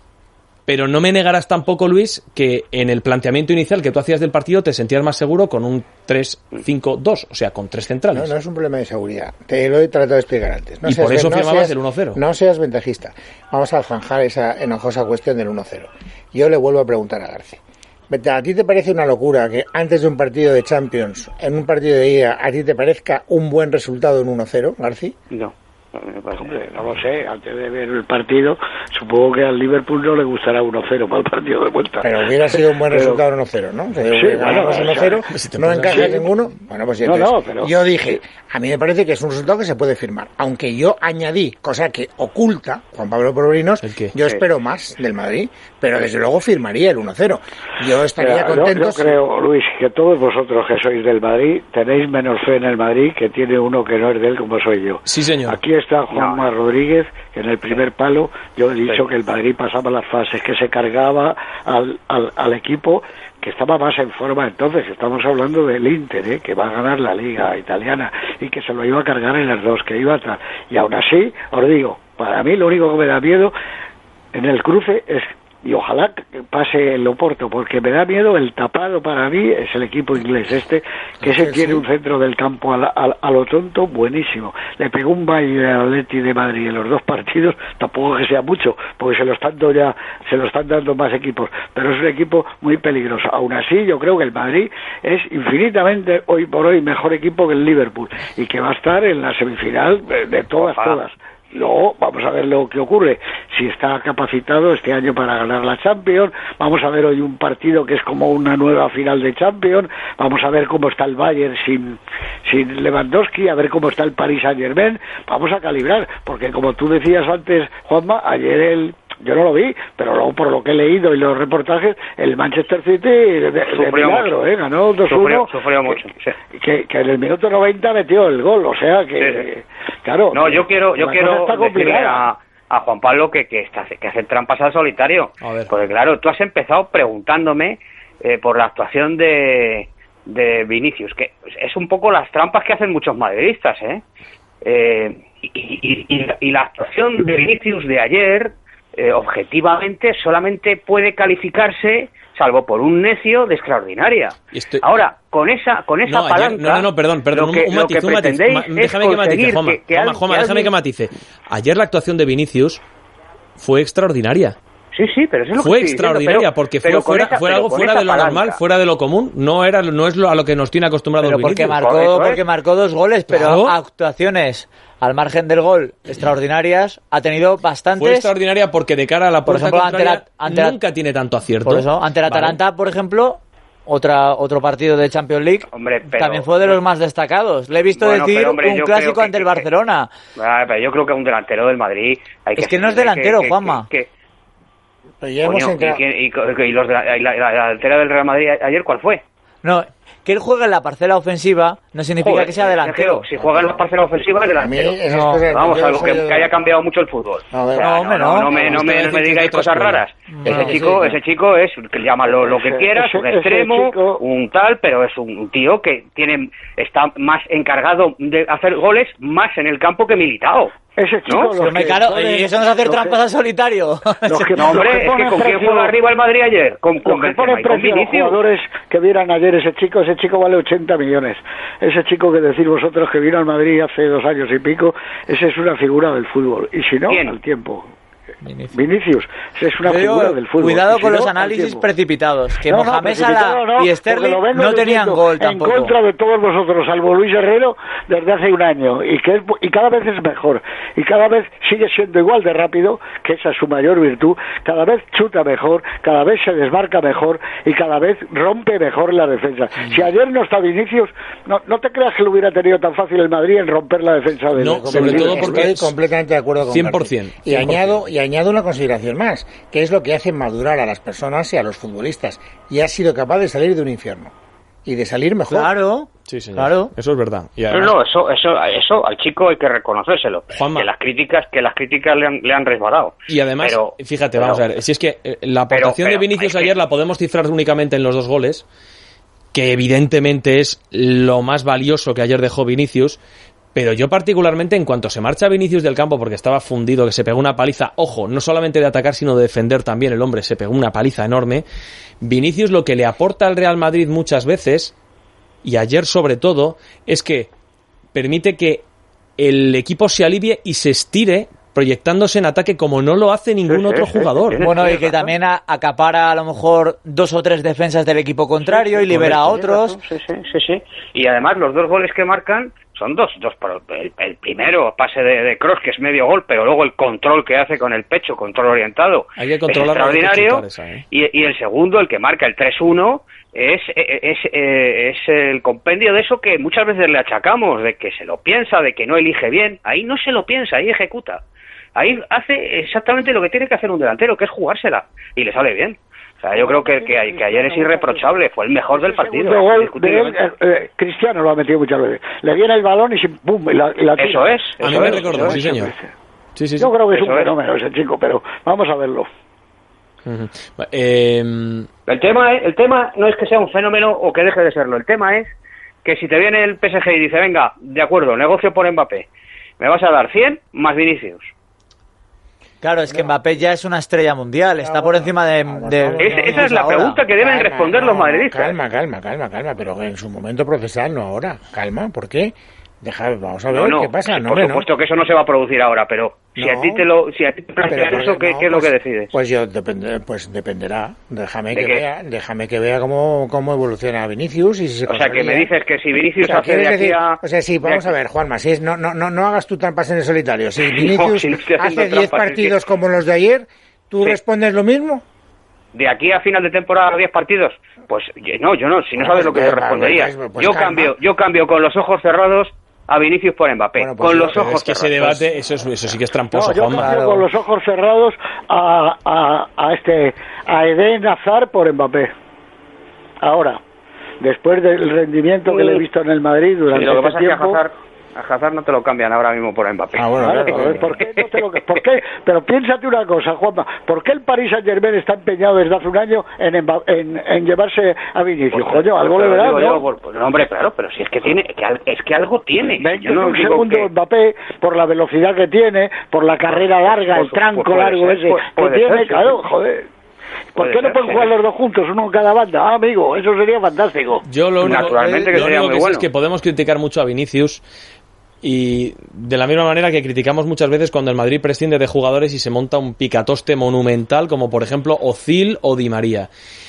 Speaker 5: Pero no me negarás tampoco, Luis, que en el planteamiento inicial que tú hacías del partido te sentías más seguro con un tres cinco dos, o sea, con tres centrales.
Speaker 8: No, no es un problema de seguridad. Te lo he tratado de explicar antes. No
Speaker 5: y
Speaker 8: seas,
Speaker 5: por eso
Speaker 8: no
Speaker 5: firmabas
Speaker 8: seas,
Speaker 5: el uno cero.
Speaker 8: No seas ventajista. Vamos a zanjar esa enojosa cuestión del uno cero. Yo le vuelvo a preguntar a García. ¿A ti te parece una locura que antes de un partido de Champions, en un partido de ida, a ti te parezca un buen resultado en uno cero, García?
Speaker 6: No.
Speaker 7: Hombre, no lo sé, antes de ver el partido, supongo que al Liverpool no le gustará uno cero para el partido de vuelta.
Speaker 8: Pero hubiera sido un buen
Speaker 7: pero,
Speaker 8: resultado uno cero, ¿no? Que
Speaker 7: sí, bueno,
Speaker 8: uno cero,
Speaker 7: si
Speaker 8: no encaja
Speaker 7: sí.
Speaker 8: ninguno. Bueno, pues
Speaker 7: no,
Speaker 8: entonces,
Speaker 7: no, pero,
Speaker 8: yo dije, a mí me parece que es un resultado que se puede firmar. Aunque yo añadí, cosa que oculta Juan Pablo Polvorinos, yo espero sí. más del Madrid, pero desde luego firmaría el uno cero. Yo estaría
Speaker 7: Mira,
Speaker 8: contento.
Speaker 7: Yo, yo creo, Luis, que todos vosotros que sois del Madrid tenéis menos fe en el Madrid que tiene uno que no es de él como soy yo.
Speaker 5: Sí, señor.
Speaker 7: Aquí está Juanma no. Rodríguez, que en el primer palo yo he dicho
Speaker 6: sí.
Speaker 7: que el Madrid pasaba las fases, que se cargaba al, al, al equipo que estaba más en forma. Entonces estamos hablando del Inter, ¿eh? Que va a ganar la Liga Italiana y que se lo iba a cargar en las dos, que iba atrás. Y aún así, os digo, para mí lo único que me da miedo en el cruce es, y ojalá que pase el Oporto, porque me da miedo el tapado para mí, es el equipo inglés este, que se tiene un centro del campo a, la, a, a lo tonto buenísimo. Le pegó un baile al Atleti de Madrid en los dos partidos, tampoco que sea mucho, porque se lo están dando ya, se lo están dando más equipos, pero es un equipo muy peligroso. Aún así, yo creo que el Madrid es infinitamente hoy por hoy mejor equipo que el Liverpool, y que va a estar en la semifinal de, de todas, Ojalá. todas. Luego vamos a ver lo que ocurre, si está capacitado este año para ganar la Champions. Vamos a ver hoy un partido que es como una nueva final de Champions. Vamos a ver cómo está el Bayern sin, sin Lewandowski, a ver cómo está el Paris Saint-Germain. Vamos a calibrar, porque como tú decías antes, Juanma, ayer el yo no lo vi, pero luego por lo que he leído y los reportajes, el Manchester City de, de milagro, ¿eh? Ganó dos uno,
Speaker 6: sufrió, sufrió mucho,
Speaker 7: que, sí. que, que en el minuto noventa metió el gol, o sea que,
Speaker 6: sí.
Speaker 7: claro.
Speaker 6: No, yo quiero, yo quiero decirle a, a Juan Pablo que, que, está, que hace trampas al solitario, porque claro, tú has empezado preguntándome eh, por la actuación de, de Vinicius, que es un poco las trampas que hacen muchos madridistas, ¿eh? eh y, y, y, y la actuación de Vinicius de ayer, Eh, objetivamente solamente puede calificarse, salvo por un necio, de extraordinaria.
Speaker 5: Estoy...
Speaker 6: Ahora, con esa con esa
Speaker 5: no,
Speaker 6: palanca...
Speaker 5: Ayer, no, no, no, perdón, perdón,
Speaker 6: que,
Speaker 5: un, un matiz, un matiz. Ma, déjame que matice, Juanma, que, que Juanma, Juanma, que déjame alguien... que matice. Ayer la actuación de Vinicius fue extraordinaria.
Speaker 6: Sí, sí, pero eso es lo
Speaker 5: fue
Speaker 6: que
Speaker 5: extraordinaria
Speaker 6: diciendo, pero,
Speaker 5: porque
Speaker 6: pero
Speaker 5: fue, fuera,
Speaker 6: esa,
Speaker 5: fue algo fuera de lo
Speaker 6: palanca.
Speaker 5: normal, fuera de lo común. No era, no es lo, a lo que nos tiene acostumbrados
Speaker 9: pero porque
Speaker 5: Vinicius.
Speaker 9: marcó, porque marcó dos goles, pero
Speaker 5: claro.
Speaker 9: actuaciones al margen del gol extraordinarias ha tenido bastantes.
Speaker 5: Fue extraordinaria porque de cara a la puerta
Speaker 9: por ejemplo,
Speaker 5: contraria
Speaker 9: ante la, ante
Speaker 5: nunca
Speaker 9: la,
Speaker 5: tiene tanto acierto.
Speaker 9: Por eso, ante la Atalanta, vale. por ejemplo, otra otro partido de Champions League,
Speaker 6: hombre, pero,
Speaker 9: también fue de los más destacados. Le he visto
Speaker 6: bueno,
Speaker 9: decir
Speaker 6: hombre,
Speaker 9: un clásico
Speaker 6: que,
Speaker 9: ante el
Speaker 6: que,
Speaker 9: Barcelona.
Speaker 6: Que, ah, pero yo creo que un delantero del Madrid... Hay
Speaker 9: es
Speaker 6: que,
Speaker 9: que no es delantero,
Speaker 6: que,
Speaker 9: Juanma.
Speaker 6: Que, que,
Speaker 8: pero ya hemos
Speaker 6: coño,
Speaker 8: entrado...
Speaker 6: y, y, y, y los de la, la, la delantera del Real Madrid ayer, ¿cuál fue?
Speaker 9: No, que él juegue en la parcela ofensiva no significa
Speaker 6: Joder,
Speaker 9: que sea delantero.
Speaker 6: Si juega en la parcela ofensiva es delantero.
Speaker 8: No,
Speaker 6: vamos, algo que, que haya cambiado mucho el fútbol.
Speaker 8: No,
Speaker 6: o sea,
Speaker 9: no, hombre, no.
Speaker 6: No, no me, no me, no me digáis cosas raras.
Speaker 9: No,
Speaker 6: ese chico,
Speaker 8: sí, sí.
Speaker 6: ese chico es, que llámalo lo que
Speaker 7: Ese-
Speaker 6: quieras,
Speaker 7: ese-
Speaker 6: un
Speaker 7: ese
Speaker 6: extremo,
Speaker 7: chico-
Speaker 6: un tal, pero es un tío que tiene, está más encargado de hacer goles más en el campo que Militao.
Speaker 7: Ese chico,
Speaker 6: ¿No?
Speaker 7: los
Speaker 9: Pero me
Speaker 7: que
Speaker 9: caro,
Speaker 7: ponen-
Speaker 9: y eso no es hacer
Speaker 7: los
Speaker 9: trampas
Speaker 7: que-
Speaker 9: al solitario.
Speaker 7: los que-
Speaker 6: No, hombre,
Speaker 7: los que
Speaker 6: es que
Speaker 7: ponen
Speaker 6: con quién
Speaker 7: precio-
Speaker 6: juega arriba el Madrid ayer, con, con
Speaker 7: Los que
Speaker 6: Benzema
Speaker 7: ponen
Speaker 6: y con
Speaker 7: precio a los
Speaker 6: Vinicius.
Speaker 7: jugadores que vieran ayer ese chico, ese chico vale ochenta millones. Ese chico que decís vosotros que vino al Madrid hace dos años y pico, ese es una figura del fútbol. Y si no,
Speaker 6: ¿Quién?
Speaker 7: al tiempo. Vinicius. Vinicius es una
Speaker 9: Digo,
Speaker 7: figura del fútbol.
Speaker 9: Cuidado
Speaker 7: si
Speaker 9: con
Speaker 7: no,
Speaker 9: los análisis precipitados, que
Speaker 7: no, no,
Speaker 9: Mohamed Salah
Speaker 7: no,
Speaker 9: y Sterling no tenían gol tampoco.
Speaker 7: En contra de todos vosotros, salvo Luis Herrero, desde hace un año, y que es, y cada vez es mejor, y cada vez sigue siendo igual de rápido, que esa es su mayor virtud, cada vez chuta mejor, cada vez se desmarca mejor, y cada vez rompe mejor la defensa. Mm. Si ayer no está Vinicius, no, no te creas que lo hubiera tenido tan fácil el Madrid en romper la defensa del
Speaker 5: No, sobre todo porque
Speaker 8: estoy completamente de acuerdo con
Speaker 5: cien por ciento.
Speaker 8: Y añado, y añado una consideración más, que es lo que hace madurar a las personas y a los futbolistas, y ha sido capaz de salir de un infierno y de salir mejor.
Speaker 9: Claro,
Speaker 5: sí, señor.
Speaker 9: Claro.
Speaker 5: Eso es verdad. Y
Speaker 6: además... No, no, eso, eso, eso al chico hay que reconocérselo. Juanma. Que las críticas, que las críticas le han, le han resbalado.
Speaker 5: Y además, pero,
Speaker 6: pero,
Speaker 5: fíjate, vamos a ver, si es que la aportación pero, pero, de Vinicius ayer que... la podemos cifrar únicamente en los dos goles, que evidentemente es lo más valioso que ayer dejó Vinicius. Pero yo particularmente, en cuanto se marcha Vinicius del campo porque estaba fundido, que se pegó una paliza, ojo, no solamente de atacar sino de defender también, el hombre se pegó una paliza enorme. Vinicius lo que le aporta al Real Madrid muchas veces, y ayer sobre todo, es que permite que el equipo se alivie y se estire proyectándose en ataque como no lo hace ningún sí, otro sí, jugador.
Speaker 9: Sí, bueno, y que también a, acapara a lo mejor dos o tres defensas del equipo contrario sí, sí, y libera a otros.
Speaker 6: Sí, sí, sí, sí. Y además los dos goles que marcan son dos, dos el, el primero, pase de, de Kroos, que es medio gol, pero luego el control que hace con el pecho, control orientado,
Speaker 5: hay que controlar,
Speaker 6: es extraordinario.
Speaker 5: Esa, ¿eh?
Speaker 6: y, y el segundo, el que marca el tres uno, es, es, es, es el compendio de eso que muchas veces le achacamos, de que se lo piensa, de que no elige bien. Ahí no se lo piensa, ahí ejecuta. Ahí hace exactamente lo que tiene que hacer un delantero, que es jugársela, y le sale bien. O sea, yo creo que, que, que ayer es irreprochable, fue el mejor del partido.
Speaker 7: El gol de él, eh, Cristiano lo ha metido muchas veces. Le viene el balón y se, pum, y la, y la tira.
Speaker 6: Eso es.
Speaker 5: A mí me recordó, sí señor. Sí, sí, sí.
Speaker 7: Yo creo que es
Speaker 6: eso
Speaker 7: un
Speaker 6: es.
Speaker 7: fenómeno ese chico, pero vamos a verlo.
Speaker 5: Uh-huh. eh...
Speaker 6: El tema es, el tema no es que sea un fenómeno o que deje de serlo. El tema es que si te viene el P S G y dice, venga, de acuerdo, negocio por Mbappé, me vas a dar cien más Vinicius.
Speaker 9: Claro, es que Mbappé ya es una estrella mundial, está por encima de... de
Speaker 6: es, esa es la
Speaker 9: ahora.
Speaker 6: pregunta que deben
Speaker 8: calma,
Speaker 6: responder
Speaker 8: no,
Speaker 6: los madridistas.
Speaker 8: Calma, calma, calma, calma, pero en su momento procesal, no ahora. Calma, ¿por qué? Deja, vamos a ver
Speaker 6: no, no,
Speaker 8: qué pasa.
Speaker 6: Sí,
Speaker 8: no,
Speaker 6: por
Speaker 8: no,
Speaker 6: supuesto que eso no se va a producir ahora, pero si
Speaker 8: no,
Speaker 6: a ti te lo, si a ti te plantean
Speaker 8: pero,
Speaker 6: eso, ¿qué,
Speaker 8: no,
Speaker 6: ¿qué es lo
Speaker 8: pues,
Speaker 6: que decides?
Speaker 8: Pues yo depende, pues dependerá. Déjame
Speaker 6: ¿De
Speaker 8: que
Speaker 6: qué?
Speaker 8: vea, déjame que vea cómo, cómo evoluciona Vinicius y si se
Speaker 6: O sea, que me dices que si Vinicius
Speaker 8: o sea,
Speaker 6: hace de aquí
Speaker 8: decir,
Speaker 6: a...
Speaker 8: o sea, sí, vamos a ver, Juanma, si es, no, no, no, no hagas tú trampas en el solitario. Si Vinicius
Speaker 6: no, si no
Speaker 8: hace diez partidos
Speaker 6: sí.
Speaker 8: como los de ayer, ¿tú
Speaker 6: sí.
Speaker 8: respondes lo mismo?
Speaker 6: ¿De aquí a final de temporada diez partidos? Pues no, yo no, si no sabes lo que te respondería.
Speaker 8: Pues
Speaker 6: yo
Speaker 8: calma.
Speaker 6: cambio, yo cambio con los ojos cerrados a Vinicius por Mbappé,
Speaker 8: bueno, pues
Speaker 6: con
Speaker 8: yo,
Speaker 6: los ojos
Speaker 5: es que
Speaker 6: cerrados.
Speaker 5: ese debate, eso, es, eso sí que es tramposo,
Speaker 7: no, yo
Speaker 5: Juanma.
Speaker 7: cambio con los ojos cerrados a, a, a este a Eden Hazard por Mbappé. Ahora, después del rendimiento que le he visto en el Madrid durante
Speaker 6: sí, lo que
Speaker 7: este
Speaker 6: pasa
Speaker 7: tiempo...
Speaker 6: Es que a Hazard, a Hazard no te lo cambian ahora mismo por Mbappé.
Speaker 8: Ah, bueno,
Speaker 7: Vale,
Speaker 8: claro,
Speaker 7: pero,
Speaker 8: claro.
Speaker 7: ¿por qué no te lo, por qué? Pero piénsate una cosa, Juanma, ¿por qué el Paris Saint-Germain está empeñado desde hace un año en, en, en llevarse a Vinicius?
Speaker 6: Pues,
Speaker 7: Coño, algo le verás, ¿no?
Speaker 6: Yo, pues, pues, hombre, claro, pero si es que tiene, que, es que algo tiene.
Speaker 7: Veinte
Speaker 6: yo no
Speaker 7: un
Speaker 6: digo
Speaker 7: segundo
Speaker 6: que...
Speaker 7: Mbappé, por la velocidad que tiene, por la carrera larga,
Speaker 6: pues,
Speaker 7: el tranco
Speaker 6: pues,
Speaker 7: largo
Speaker 6: ser,
Speaker 7: ese
Speaker 6: pues,
Speaker 7: que
Speaker 6: puede
Speaker 7: tiene,
Speaker 6: ser,
Speaker 7: claro,
Speaker 6: sí.
Speaker 7: joder. ¿Por
Speaker 6: Puede
Speaker 7: qué no
Speaker 6: ser,
Speaker 7: pueden
Speaker 6: sí.
Speaker 7: jugar los dos juntos, uno en cada banda? Ah, amigo, eso sería fantástico.
Speaker 5: Yo lo único,
Speaker 6: Naturalmente que
Speaker 5: lo
Speaker 6: sería
Speaker 5: único
Speaker 6: muy
Speaker 5: que sé
Speaker 6: bueno.
Speaker 5: es que podemos criticar mucho a Vinicius y de la misma manera que criticamos muchas veces cuando el Madrid prescinde de jugadores y se monta un picatoste monumental como por ejemplo Ozil o Di María.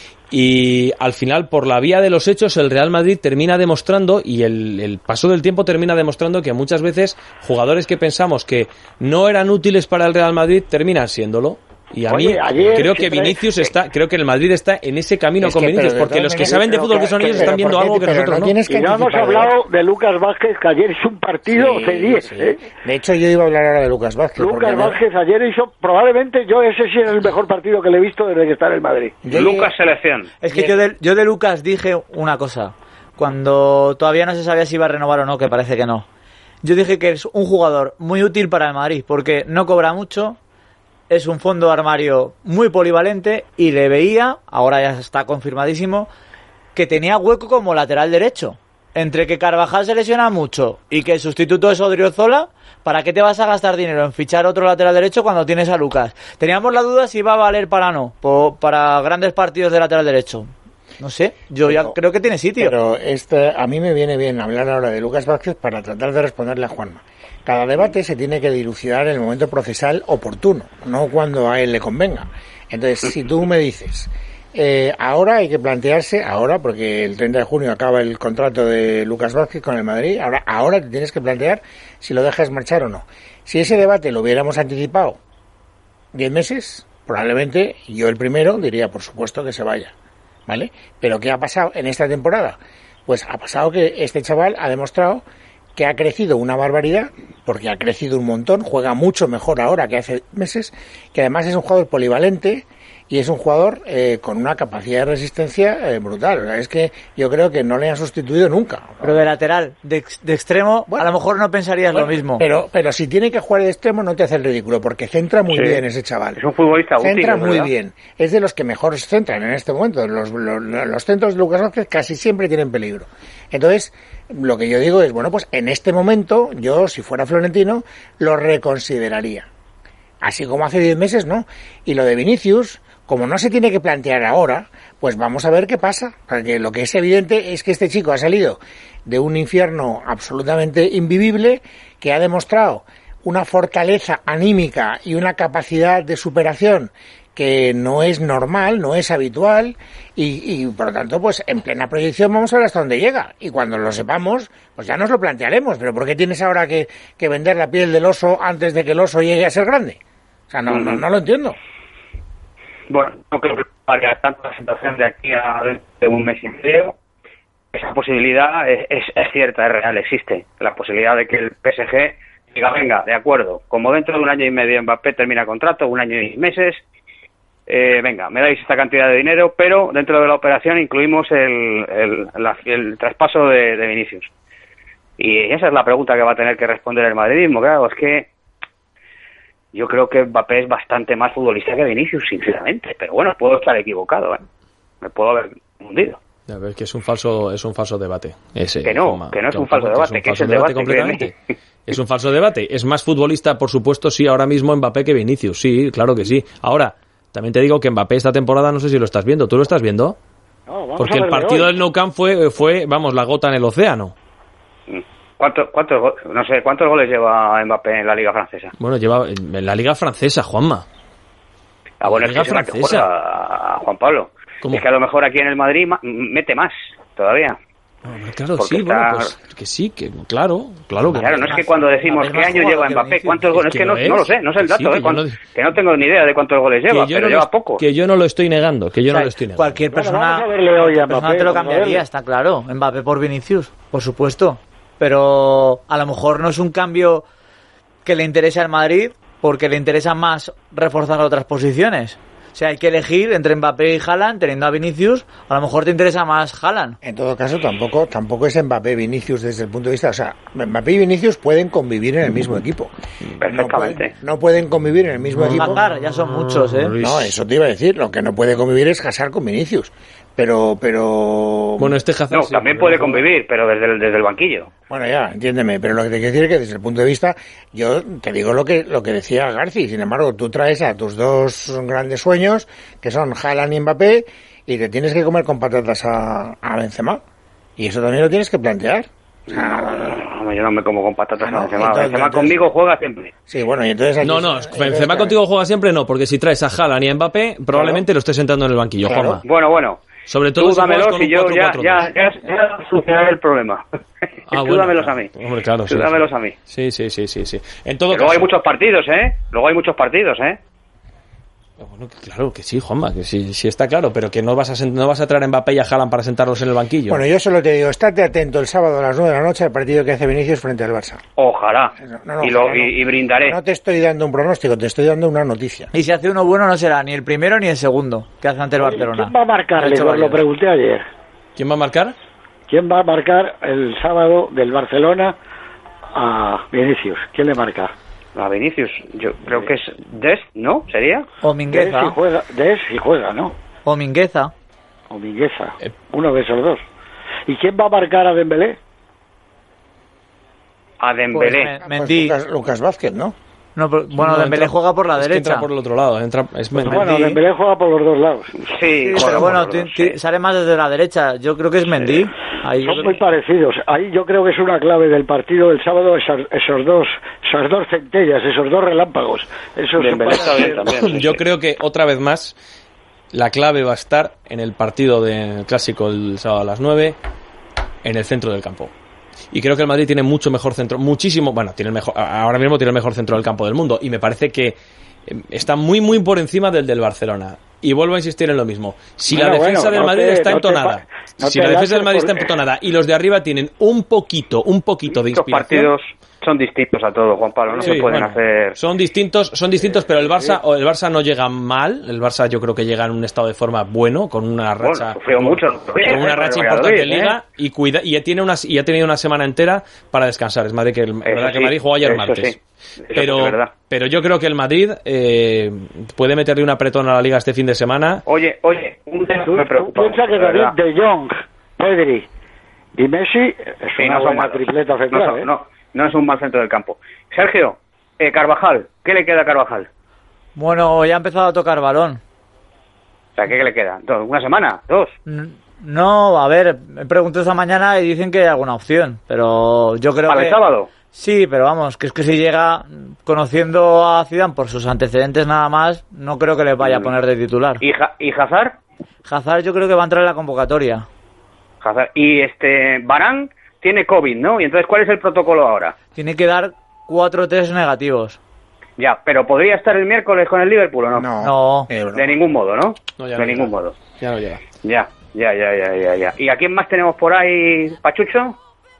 Speaker 5: Y al final, por la vía de los hechos, el Real Madrid termina demostrando, y el, el paso del tiempo termina demostrando que muchas veces jugadores que pensamos que no eran útiles para el Real Madrid terminan siéndolo. Y a
Speaker 7: Oye,
Speaker 5: mí
Speaker 7: ayer
Speaker 5: creo que
Speaker 7: siempre-
Speaker 5: Vinicius está, creo que el Madrid está en ese camino
Speaker 8: Es
Speaker 5: con
Speaker 8: que,
Speaker 5: Vinicius,
Speaker 8: pero de
Speaker 5: porque
Speaker 8: todas
Speaker 5: los que
Speaker 8: maneras,
Speaker 5: saben de
Speaker 8: pero
Speaker 5: fútbol que son
Speaker 8: pero-
Speaker 5: ellos
Speaker 8: pero
Speaker 5: están viendo
Speaker 8: ¿por qué?
Speaker 5: algo que
Speaker 8: Pero
Speaker 5: nosotros
Speaker 8: no
Speaker 5: no.
Speaker 8: tienes que
Speaker 7: Y no hemos
Speaker 8: anticipar,
Speaker 7: hablado de Lucas Vázquez, que ayer hizo un partido
Speaker 8: Sí,
Speaker 7: C diez.
Speaker 8: sí.
Speaker 7: ¿eh?
Speaker 8: De hecho, yo iba a hablar ahora de Lucas Vázquez. porque
Speaker 7: Lucas
Speaker 8: no-
Speaker 7: Vázquez ayer hizo, probablemente yo ese sí es el mejor partido que le he visto desde que está en el Madrid.
Speaker 8: yo
Speaker 6: Lucas Selección.
Speaker 9: Es que yo de, yo de Lucas dije una cosa, cuando todavía no se sabía si iba a renovar o no, que parece que no. Yo dije que es un jugador muy útil para el Madrid, porque no cobra mucho, es un fondo de armario muy polivalente y le veía, ahora ya está confirmadísimo, que tenía hueco como lateral derecho. Entre que Carvajal se lesiona mucho y que el sustituto es Odriozola, ¿para qué te vas a gastar dinero en fichar otro lateral derecho cuando tienes a Lucas? Teníamos la duda si iba a valer para no, po- para grandes partidos de lateral derecho. No sé, yo pero, ya creo que tiene sitio.
Speaker 8: Pero este, a mí me viene bien hablar ahora de Lucas Vázquez para tratar de responderle a Juanma. Cada debate se tiene que dilucidar en el momento procesal oportuno, no cuando a él le convenga. Entonces, si tú me dices, eh, ahora hay que plantearse, ahora, porque el treinta de junio acaba el contrato de Lucas Vázquez con el Madrid, ahora, ahora te tienes que plantear si lo dejas marchar o no. Si ese debate lo hubiéramos anticipado diez meses, probablemente yo el primero diría, por supuesto, que se vaya, ¿vale? Pero ¿qué ha pasado en esta temporada? Pues ha pasado que este chaval ha demostrado que ha crecido una barbaridad, porque ha crecido un montón, juega mucho mejor ahora que hace meses, que además es un jugador polivalente y es un jugador eh, con una capacidad de resistencia eh, brutal. O sea, es que yo creo que no le han sustituido nunca.
Speaker 9: Pero de lateral, de, de extremo, bueno, a lo mejor no pensarías bueno, lo mismo.
Speaker 8: Pero pero si tiene que jugar de extremo no te hace el ridículo, porque centra muy sí. bien ese chaval.
Speaker 6: Es un futbolista útil,
Speaker 8: centra muy
Speaker 6: ¿verdad?
Speaker 8: bien. Es de los que mejor centran en este momento. Los, los, los centros de Lucas Vázquez casi siempre tienen peligro. Entonces, lo que yo digo es, bueno, pues en este momento, yo, si fuera Florentino, lo reconsideraría. Así como hace diez meses, ¿no? Y lo de Vinicius, como no se tiene que plantear ahora, pues vamos a ver qué pasa. Porque lo que es evidente es que este chico ha salido de un infierno absolutamente invivible, que ha demostrado una fortaleza anímica y una capacidad de superación que no es normal, no es habitual, y, y por lo tanto, pues en plena proyección vamos a ver hasta dónde llega. Y cuando lo sepamos, pues ya nos lo plantearemos. Pero ¿por qué tienes ahora que, que vender la piel del oso antes de que el oso llegue a ser grande? O sea, no, no, no lo entiendo.
Speaker 6: Bueno, no creo que vaya tanto la situación de aquí a de un mes y medio. Esa posibilidad es, es, es cierta, es real, existe. La posibilidad de que el P S G diga, venga, de acuerdo, como dentro de un año y medio Mbappé termina contrato, un año y meses, eh, venga, me dais esta cantidad de dinero, pero dentro de la operación incluimos el, el, la, el traspaso de, de Vinicius. Y esa es la pregunta que va a tener que responder el madridismo. Claro, es que yo creo que Mbappé es bastante más futbolista que Vinicius, sinceramente, pero bueno, puedo estar equivocado, ¿eh? Me puedo haber hundido.
Speaker 5: A ver, que es un falso es un falso debate. Ese,
Speaker 6: que no,
Speaker 5: Toma,
Speaker 6: que no es
Speaker 5: que
Speaker 6: un falso
Speaker 5: que
Speaker 6: debate,
Speaker 5: es
Speaker 6: que
Speaker 5: un
Speaker 6: es el
Speaker 5: debate,
Speaker 6: debate
Speaker 5: completamente. Es un falso debate. Es más futbolista, por supuesto, sí, ahora mismo Mbappé que Vinicius. Sí, claro que sí. Ahora, también te digo que Mbappé esta temporada, no sé si lo estás viendo. ¿Tú lo estás viendo?
Speaker 6: No, vamos
Speaker 5: Porque
Speaker 6: a
Speaker 5: el partido hoy. del Nou Camp fue, fue, vamos, la gota en el océano.
Speaker 6: ¿Cuántos, cuántos, no sé, ¿cuántos goles lleva Mbappé en la Liga Francesa?
Speaker 5: Bueno, lleva en la Liga Francesa, Juanma.
Speaker 6: Ah, bueno, es que es una que juega, Juan Pablo. ¿Cómo? Es que a lo mejor aquí en el Madrid ma- mete más todavía.
Speaker 5: Bueno, claro, sí, está... bueno, pues que sí, que claro, claro. Que
Speaker 6: claro, no es que cuando decimos qué año lleva Mbappé, cuántos goles, es que, es que no, no lo sé, no sé el dato, sí, que, eh, cuando, no... que no tengo ni idea de cuántos goles lleva, pero no lleva poco.
Speaker 5: Que yo no lo estoy negando, que yo o sea, no lo estoy negando.
Speaker 9: Cualquier persona, bueno, hoy a Mbappé, persona te lo cambiaría, está claro, Mbappé por Vinicius, por supuesto. Pero a lo mejor no es un cambio que le interese al Madrid, porque le interesa más reforzar otras posiciones. O sea, hay que elegir entre Mbappé y Haaland, teniendo a Vinicius, a lo mejor te interesa más Haaland.
Speaker 8: En todo caso, tampoco tampoco es Mbappé Vinicius desde el punto de vista, o sea, Mbappé y Vinicius pueden convivir en el mismo equipo.
Speaker 6: Perfectamente.
Speaker 8: No pueden, no pueden convivir en el mismo no, equipo.
Speaker 9: Hazard, ya son muchos, ¿eh?
Speaker 8: No, eso te iba a decir, lo que no puede convivir es Hazard con Vinicius. Pero, pero...
Speaker 5: Bueno, este Hazard...
Speaker 6: No,
Speaker 5: sí,
Speaker 6: también puede convivir, pero desde el, desde el banquillo.
Speaker 8: Bueno, ya, entiéndeme, pero lo que te quiero decir es que desde el punto de vista, yo te digo lo que lo que decía Garci, sin embargo, tú traes a tus dos grandes sueños, que son Haaland y Mbappé, y te tienes que comer con patatas a, a Benzema. Y eso también lo tienes que plantear. O sea,
Speaker 6: no, yo no me como con patatas no, a Benzema.
Speaker 8: Entonces,
Speaker 6: Benzema
Speaker 8: entonces,
Speaker 6: conmigo juega siempre.
Speaker 8: Sí, bueno, y entonces... Aquí,
Speaker 5: no, no, Benzema contigo juega siempre no, porque si traes a Haaland y a Mbappé, probablemente claro. lo estés sentando en el banquillo, claro. Juanma.
Speaker 6: Bueno, bueno.
Speaker 5: Sobre todo
Speaker 6: tú dámelos y yo
Speaker 5: cuatro,
Speaker 6: ya,
Speaker 5: cuatro,
Speaker 6: ya, ya, ya solucionaré el problema.
Speaker 5: Ah,
Speaker 6: tú
Speaker 5: bueno,
Speaker 6: dámelos
Speaker 5: claro.
Speaker 6: a mí.
Speaker 5: Hombre, claro,
Speaker 6: tú
Speaker 5: sí,
Speaker 6: dámelos
Speaker 5: sí.
Speaker 6: a mí.
Speaker 5: Sí, sí, sí, sí, sí. En todo
Speaker 6: caso... Luego hay muchos partidos, ¿eh? Luego hay muchos partidos, ¿eh?
Speaker 5: Bueno, claro que sí, Juanma, que sí, sí está claro, pero que no vas a no vas a traer a Mbappé y a Haaland para sentarlos en el banquillo.
Speaker 8: Bueno, yo solo te digo, estate atento el sábado a las nueve de la noche al partido que hace Vinicius frente al Barça.
Speaker 6: Ojalá.
Speaker 8: No, no,
Speaker 6: y, lo,
Speaker 8: ojalá,
Speaker 6: y, y brindaré.
Speaker 8: No te estoy dando un pronóstico, te estoy dando una noticia.
Speaker 9: Y si hace uno bueno no será ni el primero ni el segundo que hace ante el Barcelona.
Speaker 7: ¿Quién va a marcar? Lo, lo pregunté ayer.
Speaker 5: ¿Quién va a marcar?
Speaker 7: ¿Quién va a marcar el sábado del Barcelona a Vinicius? ¿Quién le marca?
Speaker 6: A Vinicius, yo creo que es Dest, ¿no? ¿Sería?
Speaker 9: O Mingueza.
Speaker 7: Dest si juega, Dest si juega, ¿no?
Speaker 9: O Mingueza.
Speaker 7: O Mingueza. Eh. Uno de esos dos. ¿Y quién va a marcar a Dembélé?
Speaker 6: A Dembélé.
Speaker 8: Pues, Mendy. Pues Lucas, Lucas Vázquez, ¿no?
Speaker 9: No, pero, bueno,
Speaker 5: No,
Speaker 9: Dembélé
Speaker 5: entra-
Speaker 9: juega por la
Speaker 5: es que
Speaker 9: derecha.
Speaker 5: entra por el otro lado, entra, es Mendy.
Speaker 7: Bueno, Dembélé juega por los dos lados.
Speaker 6: Sí,
Speaker 9: Sí,
Speaker 6: juega
Speaker 9: pero
Speaker 6: por
Speaker 9: bueno,
Speaker 6: los
Speaker 9: tú-
Speaker 6: dos,
Speaker 9: tú-
Speaker 6: sí.
Speaker 9: sale más desde la derecha. Yo creo que es Mendy. Ahí yo
Speaker 7: Son
Speaker 9: creo
Speaker 7: muy
Speaker 9: que-
Speaker 7: parecidos. Ahí yo creo que es una clave del partido del sábado esos, esos dos, esas dos centellas, esos dos relámpagos. Esos
Speaker 6: Dembélé está bien
Speaker 7: son-
Speaker 6: también. sí,
Speaker 5: Yo
Speaker 6: sí.
Speaker 5: creo que otra vez más la clave va a estar en el partido del clásico el sábado a las nueve, en el centro del campo. Y creo que el Madrid tiene mucho mejor centro, muchísimo, bueno, tiene el mejor, ahora mismo tiene el mejor centro del campo del mundo y me parece que eh, está muy muy por encima del del Barcelona. Y vuelvo a insistir en lo mismo. Si
Speaker 7: Bueno,
Speaker 5: la defensa
Speaker 7: bueno,
Speaker 5: del
Speaker 7: no
Speaker 5: Madrid
Speaker 7: te-
Speaker 5: está
Speaker 7: no te
Speaker 5: entonada,
Speaker 7: pa- no
Speaker 5: si
Speaker 7: te
Speaker 5: la defensa del
Speaker 7: lances
Speaker 5: Madrid está
Speaker 7: por-
Speaker 5: entonada y los de arriba tienen un poquito, un poquito de
Speaker 6: Estos
Speaker 5: inspiración.
Speaker 6: partidos son distintos a todos, Juan Pablo. No
Speaker 5: Sí,
Speaker 6: se pueden
Speaker 5: bueno,
Speaker 6: hacer.
Speaker 5: Son distintos, son distintos, pero el Barça, o el Barça no llega mal. El Barça yo creo que llega en un estado de forma bueno, con una
Speaker 6: Bueno,
Speaker 5: racha,
Speaker 6: sufrió mucho.
Speaker 5: con una racha importante en Liga y cuida y ya tiene una, y ha tenido una semana entera para descansar. Es Madrid que el verdad que
Speaker 6: sí,
Speaker 5: Madrid jugó ayer
Speaker 6: eso
Speaker 5: martes.
Speaker 6: sí. Eso
Speaker 5: Pero,
Speaker 6: sí es verdad.
Speaker 5: pero yo creo que el Madrid eh, puede meterle un apretón a la Liga este fin de semana.
Speaker 6: Oye, oye, un tema que
Speaker 7: Tú,
Speaker 6: me
Speaker 7: tú
Speaker 6: preocupa.
Speaker 7: piensas que
Speaker 6: de verdad.
Speaker 7: David de Jong, Pedri y Messi es
Speaker 6: Sí,
Speaker 7: una
Speaker 6: no son
Speaker 7: buena
Speaker 6: malos.
Speaker 7: tripleta
Speaker 6: No,
Speaker 7: central,
Speaker 6: son-
Speaker 7: ¿eh?
Speaker 6: no, no es un mal centro del campo. Sergio, eh, Carvajal, ¿qué le queda a Carvajal?
Speaker 9: Bueno, ya ha empezado a tocar balón.
Speaker 6: O sea, ¿qué le queda? Dos, ¿Una semana? ¿Dos?
Speaker 9: N- No, a ver, me pregunté esta mañana y dicen que hay alguna opción, pero yo creo
Speaker 6: ¿Para
Speaker 9: que...
Speaker 6: el sábado?
Speaker 9: Sí, pero vamos, que es que si llega conociendo a Zidane por sus antecedentes nada más, no creo que le vaya a poner de titular.
Speaker 6: ¿Y, Ja- y Hazard?
Speaker 9: Hazard yo creo que va a entrar en la convocatoria.
Speaker 6: Hazard. Y este, Varane tiene COVID, ¿no? Y entonces, ¿cuál es el protocolo ahora?
Speaker 9: Tiene que dar cuatro test negativos.
Speaker 6: Ya, pero ¿podría estar el miércoles con el Liverpool o no?
Speaker 8: No.
Speaker 9: No.
Speaker 8: Eh,
Speaker 6: De ningún modo, ¿no?
Speaker 5: No, ya
Speaker 6: de
Speaker 5: no
Speaker 6: ningún
Speaker 5: llega.
Speaker 6: modo.
Speaker 5: Ya no llega.
Speaker 6: Ya, ya, ya, ya, ya, ya. ¿Y a quién más tenemos por ahí, Pachucho?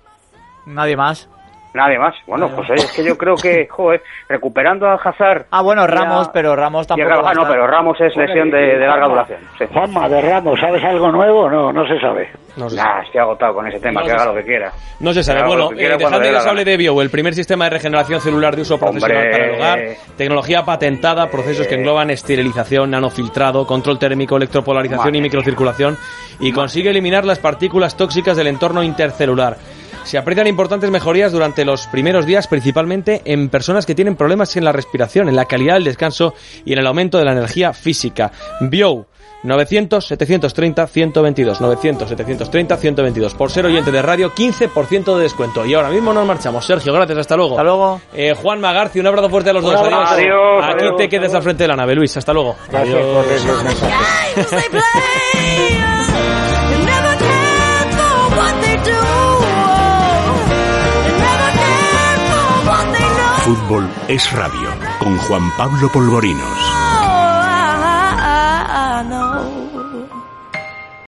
Speaker 9: Nadie más.
Speaker 6: Nadie más. Bueno, pues oye, es que yo creo que, joder, recuperando a Hazard...
Speaker 9: Ah, bueno,
Speaker 6: ya-
Speaker 9: Ramos, pero Ramos
Speaker 6: y a
Speaker 9: tampoco
Speaker 6: Carvajal,
Speaker 9: va a
Speaker 6: no,
Speaker 9: estar.
Speaker 6: pero Ramos es lesión de, de larga duración. Sí.
Speaker 7: Juanma, de Ramos, ¿sabes algo nuevo? No, no se sabe.
Speaker 5: No se
Speaker 6: Nah, estoy agotado con ese tema,
Speaker 5: No
Speaker 6: que
Speaker 5: se
Speaker 6: haga
Speaker 5: sabe.
Speaker 6: lo que quiera.
Speaker 5: No se sabe.
Speaker 6: Que haga
Speaker 5: Bueno,
Speaker 6: lo que quiera
Speaker 5: eh,
Speaker 6: cuando
Speaker 5: dejadme
Speaker 6: le dé
Speaker 5: que
Speaker 6: la
Speaker 5: os hable
Speaker 6: gana.
Speaker 5: de Bio, el primer sistema de regeneración celular de uso profesional
Speaker 6: Hombre.
Speaker 5: para el hogar, tecnología patentada, procesos que engloban esterilización, nanofiltrado, control térmico, electropolarización
Speaker 6: Madre
Speaker 5: y microcirculación, y consigue eliminar las partículas tóxicas del entorno intercelular. Se aprecian importantes mejorías durante los primeros días, principalmente en personas que tienen problemas en la respiración, en la calidad del descanso y en el aumento de la energía física. Bio, novecientos, setecientos treinta, ciento veintidós, novecientos, setecientos treinta, ciento veintidós. Por ser oyente de radio, quince por ciento de descuento. Y ahora mismo nos marchamos. Sergio, gracias, hasta luego.
Speaker 9: Hasta luego.
Speaker 5: Eh, Juan Magarci, un abrazo fuerte a los
Speaker 7: Un
Speaker 5: dos.
Speaker 7: abrazo.
Speaker 5: Adiós.
Speaker 6: Adiós,
Speaker 5: Aquí
Speaker 6: adiós,
Speaker 5: te quedas
Speaker 6: adiós.
Speaker 5: al frente de la nave, Luis. Hasta luego.
Speaker 8: Gracias por leer los mensajes.
Speaker 10: Games they play, you never care for what they do. You never care for what they know.
Speaker 4: Fútbol es radio con Juan Pablo Polvorinos.